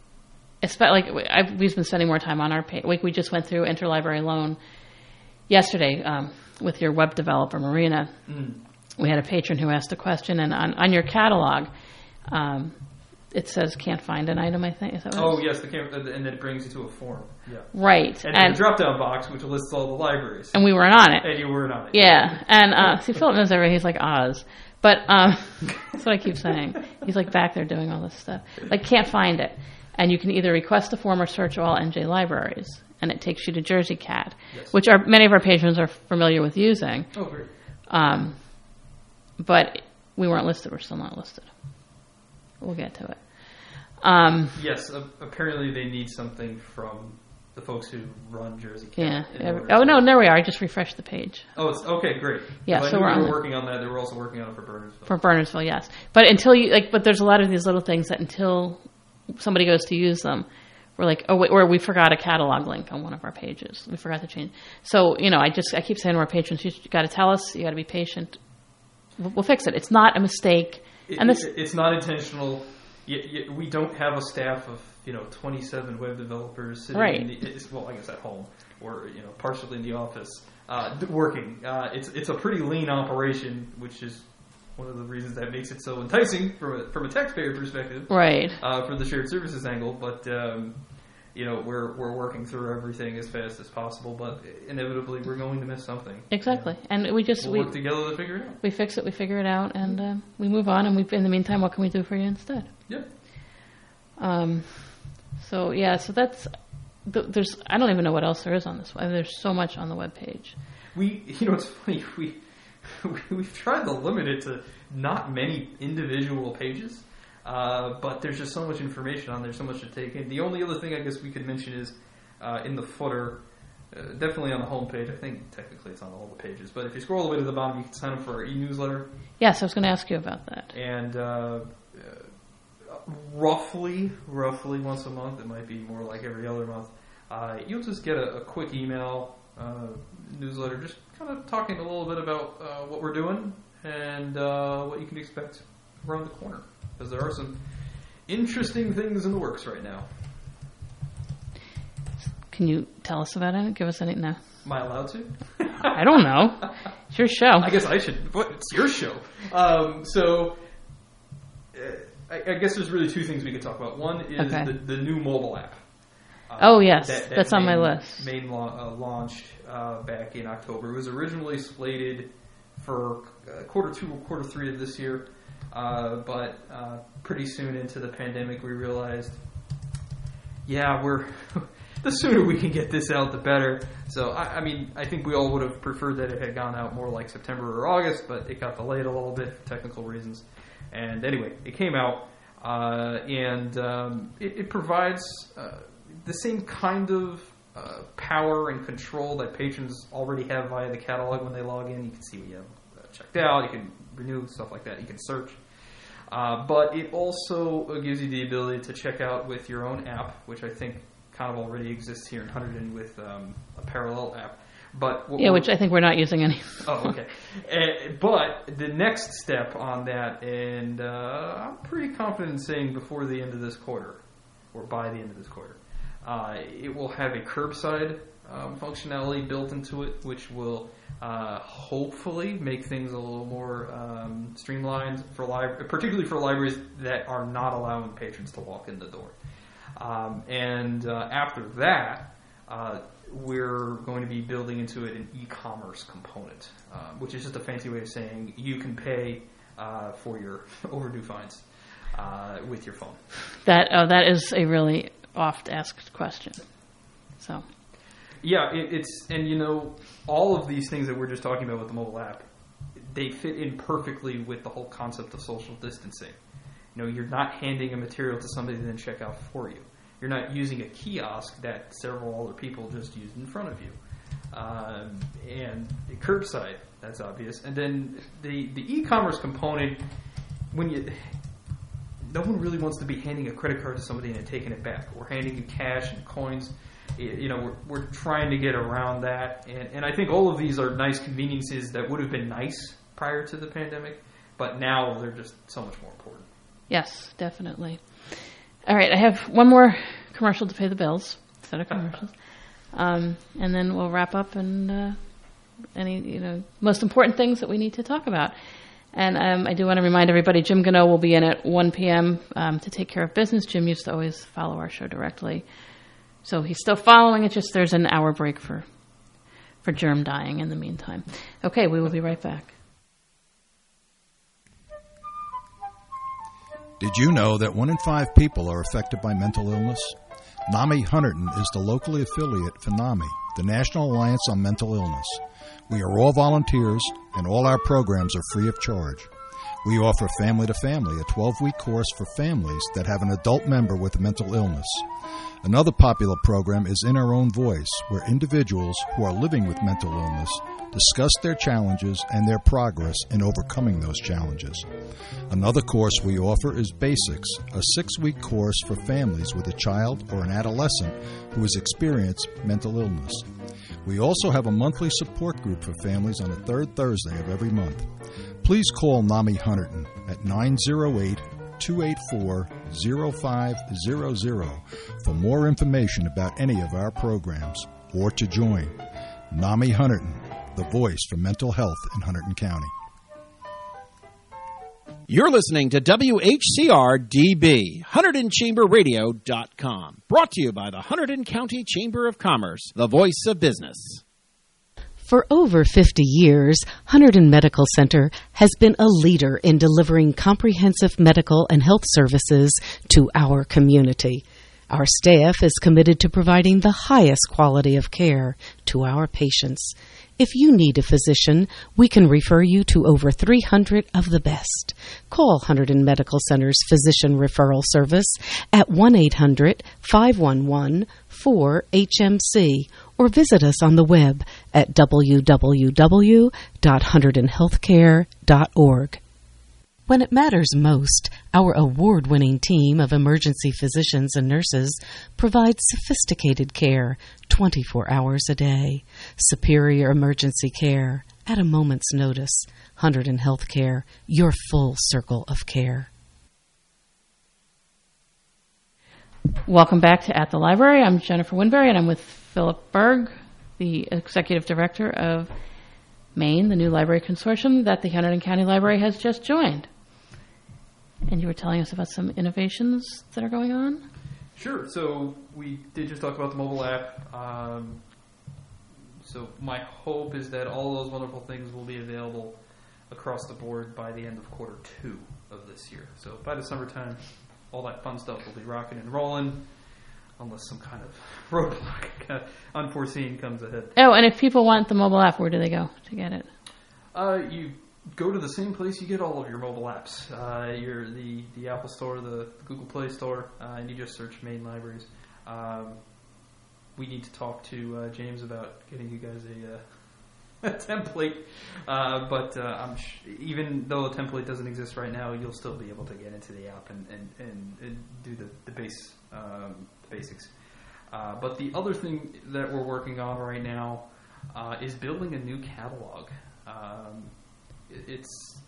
I: like I've, we've been spending more time on our page. We, we just went through interlibrary loan yesterday um, with your web developer, Marina.
J: Mm.
I: We had a patron who asked a question, and on, on your catalog, um, it says can't find an item, I think. Is that what
J: oh,
I: it is?
J: yes, the cam- and then it brings you to a form. Yeah.
I: Right.
J: And,
I: and
J: a drop-down box, which lists all the libraries.
I: And we weren't on it.
J: And you weren't on it.
I: Yeah. And uh, see, Philip knows everything. He's like Oz. But um, that's what I keep saying. He's like back there doing all this stuff. Like, can't find it. And you can either request a form or search all N J libraries. And it takes you to Jersey Cat, yes. which are, many of our patrons are familiar with using.
J: Oh, great.
I: Um, but we weren't listed. We're still not listed. We'll get to it. Um,
J: yes, uh, apparently they need something from the folks who run Jersey Cat.
I: Yeah. Every, oh, no, there we are. I just refreshed the page.
J: Oh, it's okay, great.
I: Yeah,
J: well,
I: so
J: I knew
I: we're
J: we
I: on
J: were
I: it.
J: working on that. They were also working on it for Burnersville.
I: For Burnersville, yes. But until you, like, but there's a lot of these little things that until somebody goes to use them, we're like, oh, wait, or we forgot a catalog link on one of our pages. We forgot to change. So, you know, I just, I keep saying to our patrons, you got to tell us, you got to be patient. We'll, we'll fix it. It's not a mistake.
J: It,
I: and this,
J: it, it's not intentional. We don't have a staff of, you know, twenty-seven web developers sitting
I: right.
J: in the, well, I guess at home or, you know, partially in the office uh, working. Uh, it's it's a pretty lean operation, which is one of the reasons that makes it so enticing from a, from a taxpayer perspective,
I: right?
J: Uh, for the shared services angle, but um, you know, we're we're working through everything as fast as possible, but inevitably we're going to miss something.
I: Exactly,
J: you know?
I: and we just
J: we'll
I: we
J: work together to figure it out.
I: We fix it, we figure it out, and uh, we move on. And we, in the meantime, what can we do for you instead?
J: Yeah.
I: Um. So yeah, so that's there's I don't even know what else there is on this web. There's so much on the web page.
J: We, you know, it's funny. We, we we've tried to limit it to not many individual pages, uh, but there's just so much information on there, so much to take in. The only other thing I guess we could mention is uh, in the footer, uh, definitely on the home page. I think technically it's on all the pages, but if you scroll all the way to the bottom, you can sign up for our e-newsletter.
I: Yes, I was going to ask you about that.
J: And uh, roughly, roughly once a month, it might be more like every other month. Uh, you'll just get a, a quick email uh, newsletter, just kind of talking a little bit about uh, what we're doing and uh, what you can expect around the corner, because there are some interesting things in the works right now.
I: Can you tell us about it? Give us any no.
J: Am I allowed to?
I: I don't know. It's your show.
J: I guess I should. What? It's your show. Um, so, uh, I, I guess there's really two things we could talk about. One is
I: okay.
J: the, the new mobile app. Uh,
I: oh, yes.
J: that, that
I: That's
J: main,
I: on my list.
J: Main la- uh, launched uh, back in October. It was originally slated for uh, quarter two or quarter three of this year, uh, but uh, pretty soon into the pandemic, we realized, yeah, we're the sooner we can get this out, the better. So, I, I mean, I think we all would have preferred that it had gone out more like September or August, but it got delayed a little bit for technical reasons. And anyway, it came out, uh, and um, it, it provides uh, the same kind of uh, power and control that patrons already have via the catalog when they log in. You can see what you have uh, checked out, you can renew, stuff like that, you can search. Uh, but it also gives you the ability to check out with your own app, which I think kind of already exists here in Hunterdon with um, a parallel app. But
I: yeah, which I think we're not using any.
J: Oh, okay. uh, but the next step on that, and uh, I'm pretty confident in saying before the end of this quarter, or by the end of this quarter, uh, it will have a curbside um, functionality built into it, which will uh, hopefully make things a little more um, streamlined for li- particularly for libraries that are not allowing patrons to walk in the door. Um, and uh, after that, uh, we're going to be building into it an e-commerce component, uh, which is just a fancy way of saying you can pay uh, for your overdue fines uh, with your phone.
I: That oh, that is a really oft-asked question. So,
J: yeah, it, it's and you know all of these things that we're just talking about with the mobile app, they fit in perfectly with the whole concept of social distancing. You know, you're not handing a material to somebody to then check out for you. You're not using a kiosk that several other people just used in front of you. Um, and the curbside, that's obvious. And then the, the e-commerce component, when you, no one really wants to be handing a credit card to somebody and then taking it back. We're handing you cash and coins. You know, we're, we're trying to get around that. And, and I think all of these are nice conveniences that would have been nice prior to the pandemic, but now they're just so much more important.
I: Yes, definitely. All right, I have one more commercial to pay the bills, set of commercials, um, and then we'll wrap up and uh, any you know most important things that we need to talk about. And um, I do want to remind everybody, Jim Gano will be in at one p.m. Um, to take care of business. Jim used to always follow our show directly, so he's still following it. Just there's an hour break for for germ dying in the meantime. Okay, we will be right back.
L: Did you know that one in five people are affected by mental illness? NAMI Hunterdon is the locally affiliate for NAMI, the National Alliance on Mental Illness. We are all volunteers, and all our programs are free of charge. We offer Family to Family, a twelve-week course for families that have an adult member with a mental illness. Another popular program is In Our Own Voice, where individuals who are living with mental illness discuss their challenges and their progress in overcoming those challenges. Another course we offer is Basics, a six-week course for families with a child or an adolescent who has experienced mental illness. We also have a monthly support group for families on the third Thursday of every month. Please call NAMI Hunterdon at nine oh eight, two eight four, oh five hundred for more information about any of our programs or to join. NAMI Hunterdon, the voice for mental health in Hunterdon County.
K: You're listening to W H C R D B, Hunterdon Chamber Radio dot com. Brought to you by the Hunterdon County Chamber of Commerce, the voice of business.
H: For over fifty years, Hunterdon Medical Center has been a leader in delivering comprehensive medical and health services to our community. Our staff is committed to providing the highest quality of care to our patients. If you need a physician, we can refer you to over three hundred of the best. Call Hunterdon Medical Center's Physician Referral Service at one eight hundred, five one one, four H M C or visit us on the web at w w w dot hunterdon healthcare dot org. When it matters most, our award-winning team of emergency physicians and nurses provides sophisticated care twenty-four hours a day. Superior emergency care at a moment's notice. Hunterdon Healthcare, your full circle of care.
I: Welcome back to At the Library. I'm Jennifer Winberry, and I'm with Philip Berg, the Executive Director of Maine, the new library consortium that the Hunterdon County Library has just joined. And you were telling us about some innovations that are going on?
J: Sure. So we did just talk about the mobile app. Um, so my hope is that all those wonderful things will be available across the board by the end of quarter two of this year. So by the summertime, all that fun stuff will be rocking and rolling, unless some kind of roadblock unforeseen comes ahead.
I: Oh, and if people want the mobile app, where do they go to get it?
J: Uh, you go to the same place you get all of your mobile apps. Uh, your the, the Apple Store, the Google Play Store, uh, and you just search Maine Libraries. Um, we need to talk to uh, James about getting you guys a, uh, a template. Uh, but uh, I'm sh- even though a template doesn't exist right now, you'll still be able to get into the app and, and, and, and do the, the base um, the basics. Uh, but the other thing that we're working on right now uh, is building a new catalog. Um, It's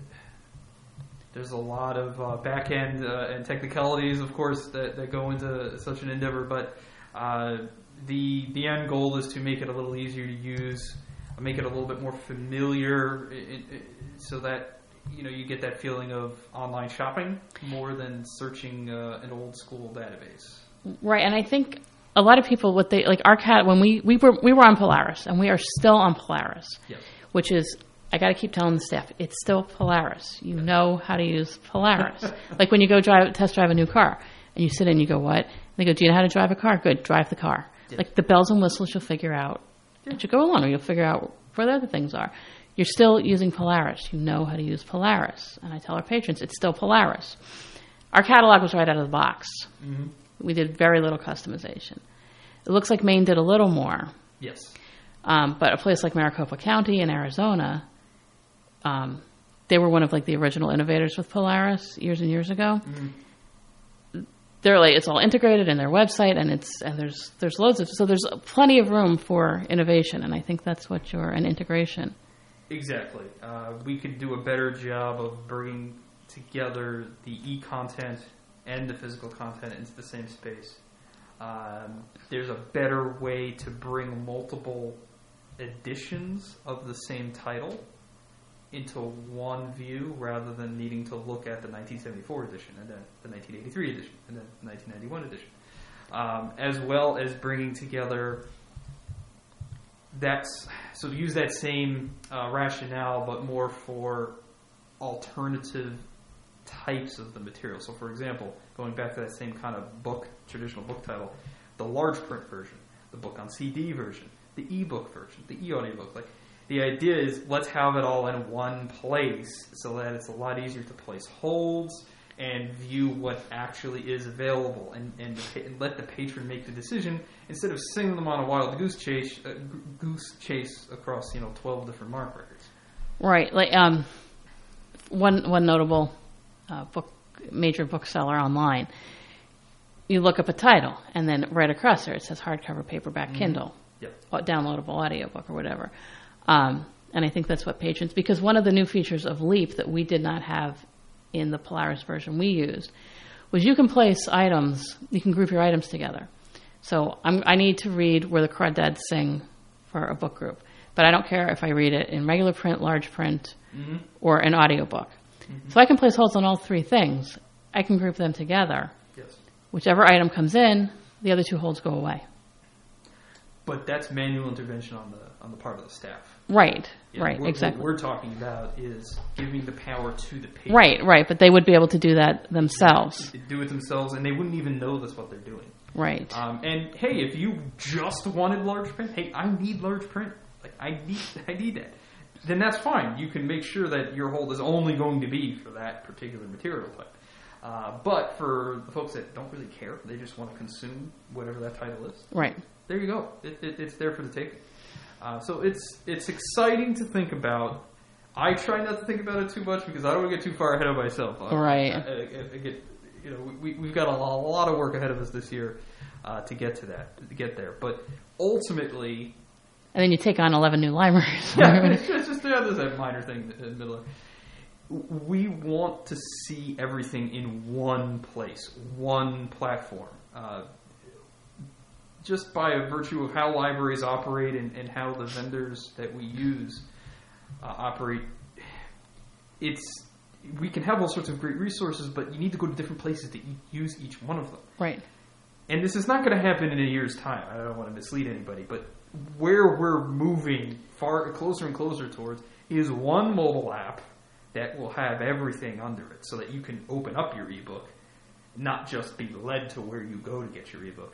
J: there's a lot of uh, back end uh, and technicalities, of course, that, that go into such an endeavor. But uh, the the end goal is to make it a little easier to use, make it a little bit more familiar, it, it, so that you know you get that feeling of online shopping more than searching uh, an old school database.
I: Right, and I think a lot of people, what they like, our cat when we we were we were on Polaris, and we are still on Polaris,
J: yes.
I: Which is. I got to keep telling the staff, it's still Polaris. You know how to use Polaris. Like when you go drive, test drive a new car, and you sit in and you go, what? And they go, do you know how to drive a car? Good, drive the car. Yeah. Like the bells and whistles you'll figure out yeah. as you go along, or you'll figure out where the other things are. You're still using Polaris. You know how to use Polaris. And I tell our patrons, it's still Polaris. Our catalog was right out of the box. Mm-hmm. We did very little customization. It looks like Maine did a little more.
J: Yes.
I: Um, but a place like Maricopa County in Arizona... Um, they were one of like the original innovators with Polaris years and years ago. Mm-hmm. They're like it's all integrated in their website, and it's and there's there's loads of so there's plenty of room for innovation, and I think that's what you're an integration.
J: Exactly. Uh, we could do a better job of bringing together the e-content and the physical content into the same space. Um, there's a better way to bring multiple editions of the same title into one view rather than needing to look at the nineteen seventy-four edition and then the nineteen eighty-three edition and then the nineteen ninety-one edition. Um, as well as bringing together that's so use that same uh, rationale but more for alternative types of the material. So for example, going back to that same kind of book, traditional book title, the large print version, the book on C D version, the e-book version, the e-audiobook, like the idea is let's have it all in one place so that it's a lot easier to place holds and view what actually is available and, and, the, and let the patron make the decision instead of sending them on a wild goose chase, uh, goose chase across you know twelve different MARC records.
I: Right. Like um, one one notable uh, book major bookseller online. You look up a title and then right across there it says hardcover, paperback, mm-hmm. Kindle,
J: yep.
I: downloadable audiobook or whatever. Um, and I think that's what patrons, because one of the new features of Leap that we did not have in the Polaris version we used was you can place items, you can group your items together. So I'm, I need to read Where the Crawdads Sing for a book group, but I don't care if I read it in regular print, large print, mm-hmm. or an audiobook. Mm-hmm. So I can place holds on all three things. I can group them together.
J: Yes.
I: Whichever item comes in, the other two holds go away.
J: but that's manual intervention on the on the part of the staff.
I: Right,
J: You know,
I: right,
J: what,
I: exactly.
J: What we're talking about is giving the power to the patient.
I: Right, right, but they would be able to do that themselves.
J: Do it themselves, and they wouldn't even know that's what they're doing.
I: Right.
J: Um, and hey, if you just wanted large print, hey, I need large print. Like I need, I need that. Then that's fine. You can make sure that your hold is only going to be for that particular material type. Uh, but for the folks that don't really care, they just want to consume whatever that title is.
I: Right.
J: There you go. It, it, it's there for the taking. Uh, so it's it's exciting to think about. I try not to think about it too much because I don't want to get too far ahead of myself. I,
I: right.
J: I, I, I get, you know, we, we've got a lot of work ahead of us this year uh, to get to that, to get there. But ultimately,
I: and then you take on eleven new libraries.
J: Yeah, it's just, just yeah, there's that minor thing in the middle. We want to see everything in one place, one platform. Uh, just by virtue of how libraries operate and, and how the vendors that we use uh, operate, it's we can have all sorts of great resources, but you need to go to different places to e- use each one of them.
I: Right.
J: And this is not going to happen in a year's time. I don't want to mislead anybody, but where we're moving far closer and closer towards is one mobile app that will have everything under it so that you can open up your ebook, not just be led to where you go to get your ebook,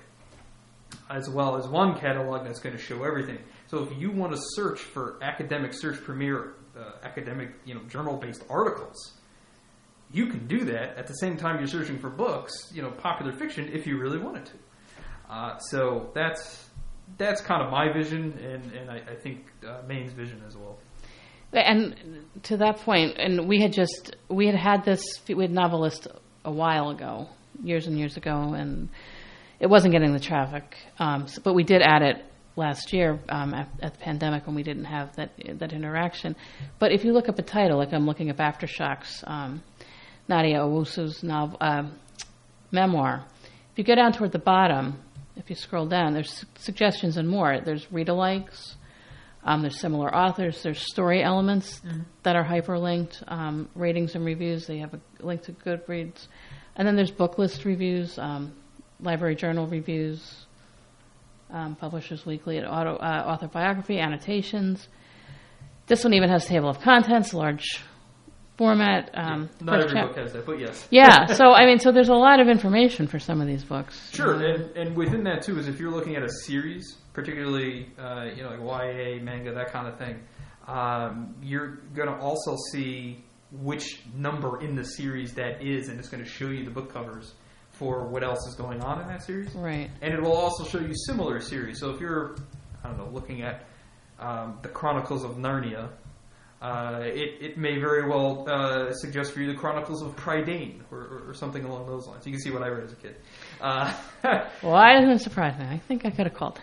J: as well as one catalog that's going to show everything. So if you want to search for academic search premier, uh, academic, you know, journal-based articles, you can do that at the same time you're searching for books, you know, popular fiction, if you really wanted to. Uh, so that's that's kind of my vision, and, and I, I think uh, Maine's vision as well.
I: And to that point, and we had just, we had had this, we had Novelist a while ago, years and years ago, and it wasn't getting the traffic. Um, so, but we did add it last year um, at, at the pandemic when we didn't have that that interaction. But if you look up a title, like I'm looking up Aftershocks, um, Nadia Owusu's novel, uh, memoir, if you go down toward the bottom, if you scroll down, there's suggestions and more. There's read-alikes. Um, there's similar authors. There's story elements mm-hmm. that are hyperlinked, um, ratings and reviews. They have a link to Goodreads. And then there's book list reviews, um, library journal reviews, um, Publishers Weekly, auto, uh, author biography, annotations. This one even has table of contents, large format. Um,
J: yeah, not every
I: chap-
J: book has that, but yes.
I: Yeah, so I mean, so there's a lot of information for some of these books.
J: Sure, and, and within that too is if you're looking at a series, particularly uh, you know like Y A, manga, that kind of thing, um, you're going to also see which number in the series that is, and it's going to show you the book covers for what else is going on in that series.
I: Right.
J: And it will also show you similar series. So if you're, I don't know, looking at um, the Chronicles of Narnia, uh, it, it may very well uh, suggest for you the Chronicles of Prydain or, or, or something along those lines. You can see what I read as a kid. Uh,
I: Why doesn't it surprise me? I think I could have called.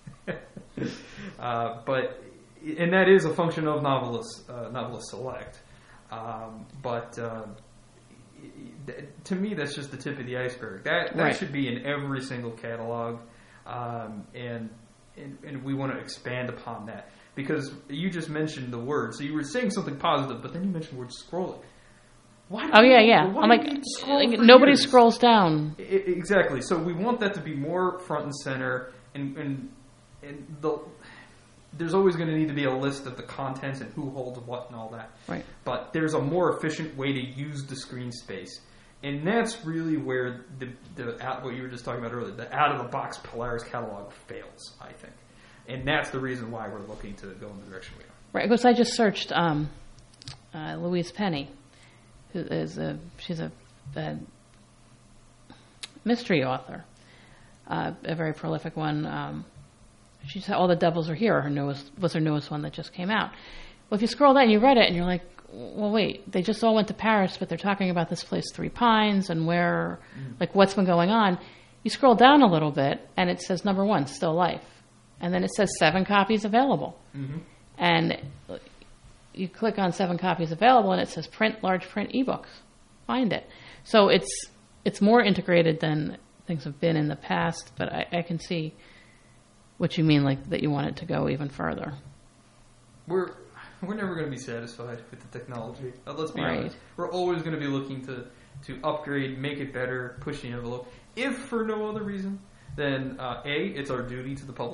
J: uh, but and that is a function of Novelist, uh, Novelist Select. Um, but uh, to me, that's just the tip of the iceberg. That that
I: right.
J: should be in every single catalog, um, and, and and we want to expand upon that because you just mentioned the word. So you were saying something positive, but then you mentioned the word scrolling. Why
I: oh yeah,
J: you,
I: yeah. I'm like, like nobody
J: years?
I: scrolls down.
J: I, exactly. So we want that to be more front and center, and and and the. There's always going to need to be a list of the contents and who holds what and all that.
I: Right.
J: But there's a more efficient way to use the screen space. And that's really where the, the what you were just talking about earlier, the out-of-the-box Polaris catalog fails, I think. And that's the reason why we're looking to go in the direction we are.
I: Right, because I just searched um, uh, Louise Penny, who is a, she's a, a mystery author, uh, a very prolific one. Um, She said, All the Devils Are Here, her newest, was her newest one that just came out. Well, if you scroll down, you read it, and you're like, well, wait, they just all went to Paris, but they're talking about this place, Three Pines, and where, mm. like, what's been going on. You scroll down a little bit, and it says, number one, Still Life. And then it says seven copies available. Mm-hmm. And you click on seven copies available, and it says print, large print ebooks. Find it. So it's it's more integrated than things have been in the past, but I, I can see what you mean, like that you want it to go even further.
J: We're we're never going to be satisfied with the technology. Uh, let's be
I: right.
J: honest. We're always going to be looking to, to upgrade, make it better, push the envelope. If for no other reason, then uh, A, it's our duty to the public.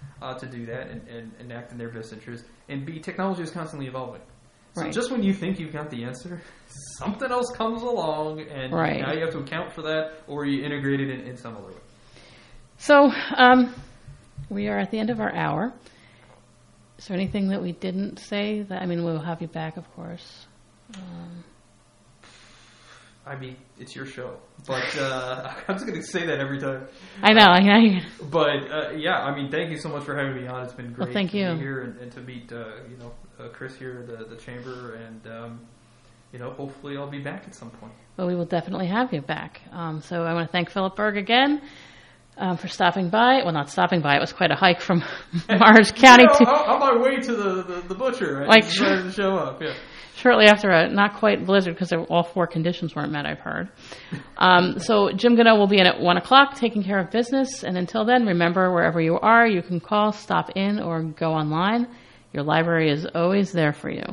J: uh, to do that and, and, and act in their best interest. And B, technology is constantly evolving. So
I: right.
J: just when you think you've got the answer, something else comes along, and
I: right.
J: now you have to account for that, or you integrate it in, in some other way.
I: So um, we are at the end of our hour. Is there anything that we didn't say? That I mean, we'll have you back, of course. Um,
J: I mean, it's your show, but uh, I'm just going to say that every time.
I: I know, I know.
J: But uh, yeah, I mean, thank you so much for having me on. It's been great
I: well, thank
J: to
I: you.
J: be here and, and to meet, uh, you know, uh, Chris here at the, the chamber, and um, you know, hopefully I'll be back at some point.
I: Well, we will definitely have you back. Um, so I want to thank Philip Berg again. Um, for stopping by. Well, not stopping by. It was quite a hike from Mars County
J: you know,
I: to...
J: On my way to the, the, the butcher. I
I: like,
J: just decided to show up, yeah.
I: Shortly after a not quite blizzard, because all four conditions weren't met, I've heard. Um, so Jim Gano will be in at one o'clock taking care of business. And until then, remember, wherever you are, you can call, stop in, or go online. Your library is always there for you.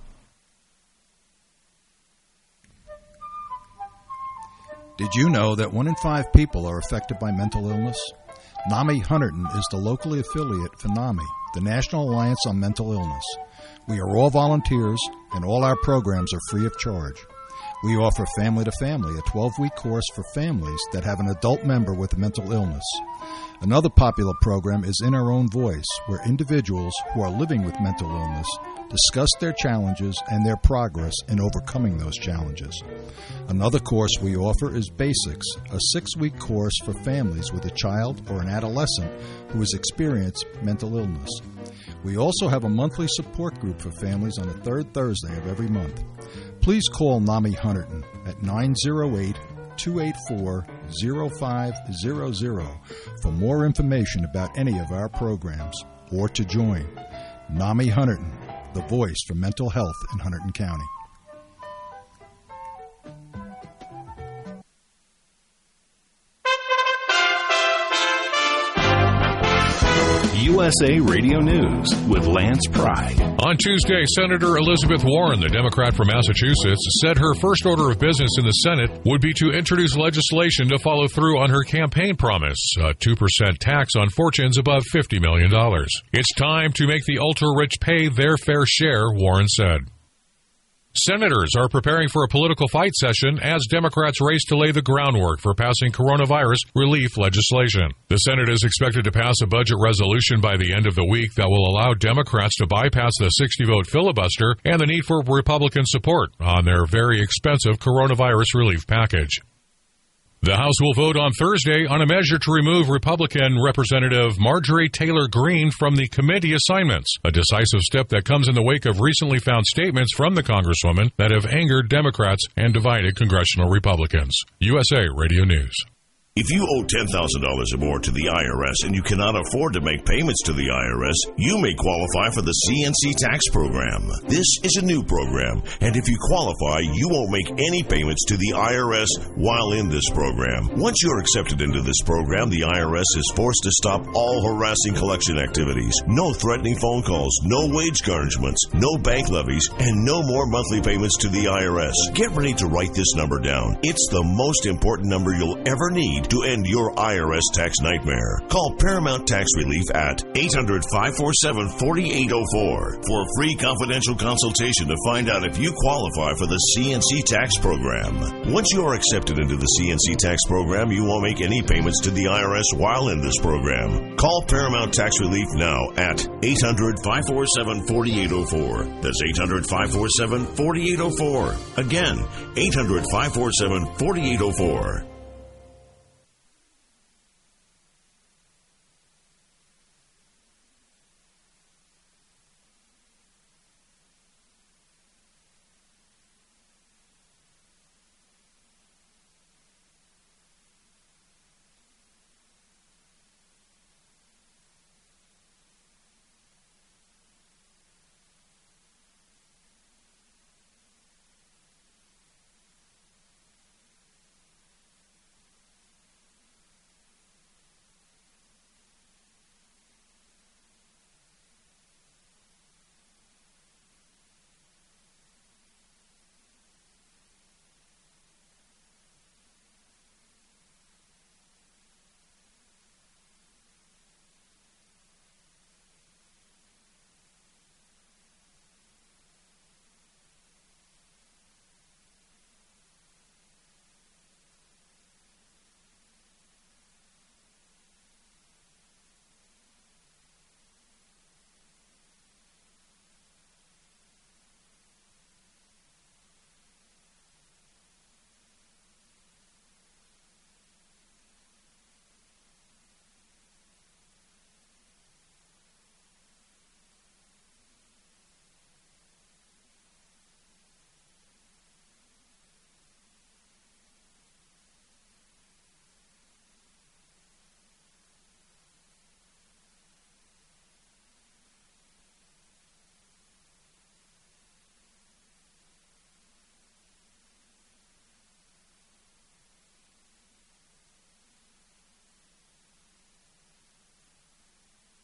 L: Did you know that one in five people are affected by mental illness? NAMI Hunterdon is the locally affiliate for NAMI, the National Alliance on Mental Illness. We are all volunteers, and all our programs are free of charge. We offer Family to Family, a twelve-week course for families that have an adult member with a mental illness. Another popular program is In Our Own Voice, where individuals who are living with mental illness discuss their challenges and their progress in overcoming those challenges. Another course we offer is Basics, a six-week course for families with a child or an adolescent who has experienced mental illness. We also have a monthly support group for families on the third Thursday of every month. Please call NAMI Hunterdon at nine oh eight, two eight four, oh five hundred for more information about any of our programs or to join. NAMI Hunterdon, the voice for mental health in Hunterdon County.
M: U S A Radio News with Lance Pride.
B: On Tuesday, Senator Elizabeth Warren, the Democrat from Massachusetts, said her first order of business in the Senate would be to introduce legislation to follow through on her campaign promise, a two percent tax on fortunes above fifty million dollars. It's time to make the ultra-rich pay their fair share, Warren said. Senators are preparing for a political fight session as Democrats race to lay the groundwork for passing coronavirus relief legislation. The Senate is expected to pass a budget resolution by the end of the week that will allow Democrats to bypass the sixty-vote filibuster and the need for Republican support on their very expensive coronavirus relief package. The House will vote on Thursday on a measure to remove Republican Representative Marjorie Taylor Greene from the committee assignments, a decisive step that comes in the wake of recently found statements from the Congresswoman that have angered Democrats and divided congressional Republicans. U S A Radio News.
N: If you owe ten thousand dollars or more to the I R S and you cannot afford to make payments to the I R S, you may qualify for the C N C tax program. This is a new program, and if you qualify, you won't make any payments to the I R S while in this program. Once you're accepted into this program, the I R S is forced to stop all harassing collection activities. No threatening phone calls, no wage garnishments, no bank levies, and no more monthly payments to the I R S. Get ready to write this number down. It's the most important number you'll ever need to end your I R S tax nightmare. Call Paramount Tax Relief at eight hundred, five four seven, four eight zero four for a free confidential consultation to find out if you qualify for the C N C tax program. Once you are accepted into the C N C tax program, you won't make any payments to the I R S while in this program. Call Paramount Tax Relief now at eight hundred, five four seven, four eight zero four. That's eight hundred, five four seven, four eight zero four. Again, eight hundred, five four seven, four eight zero four.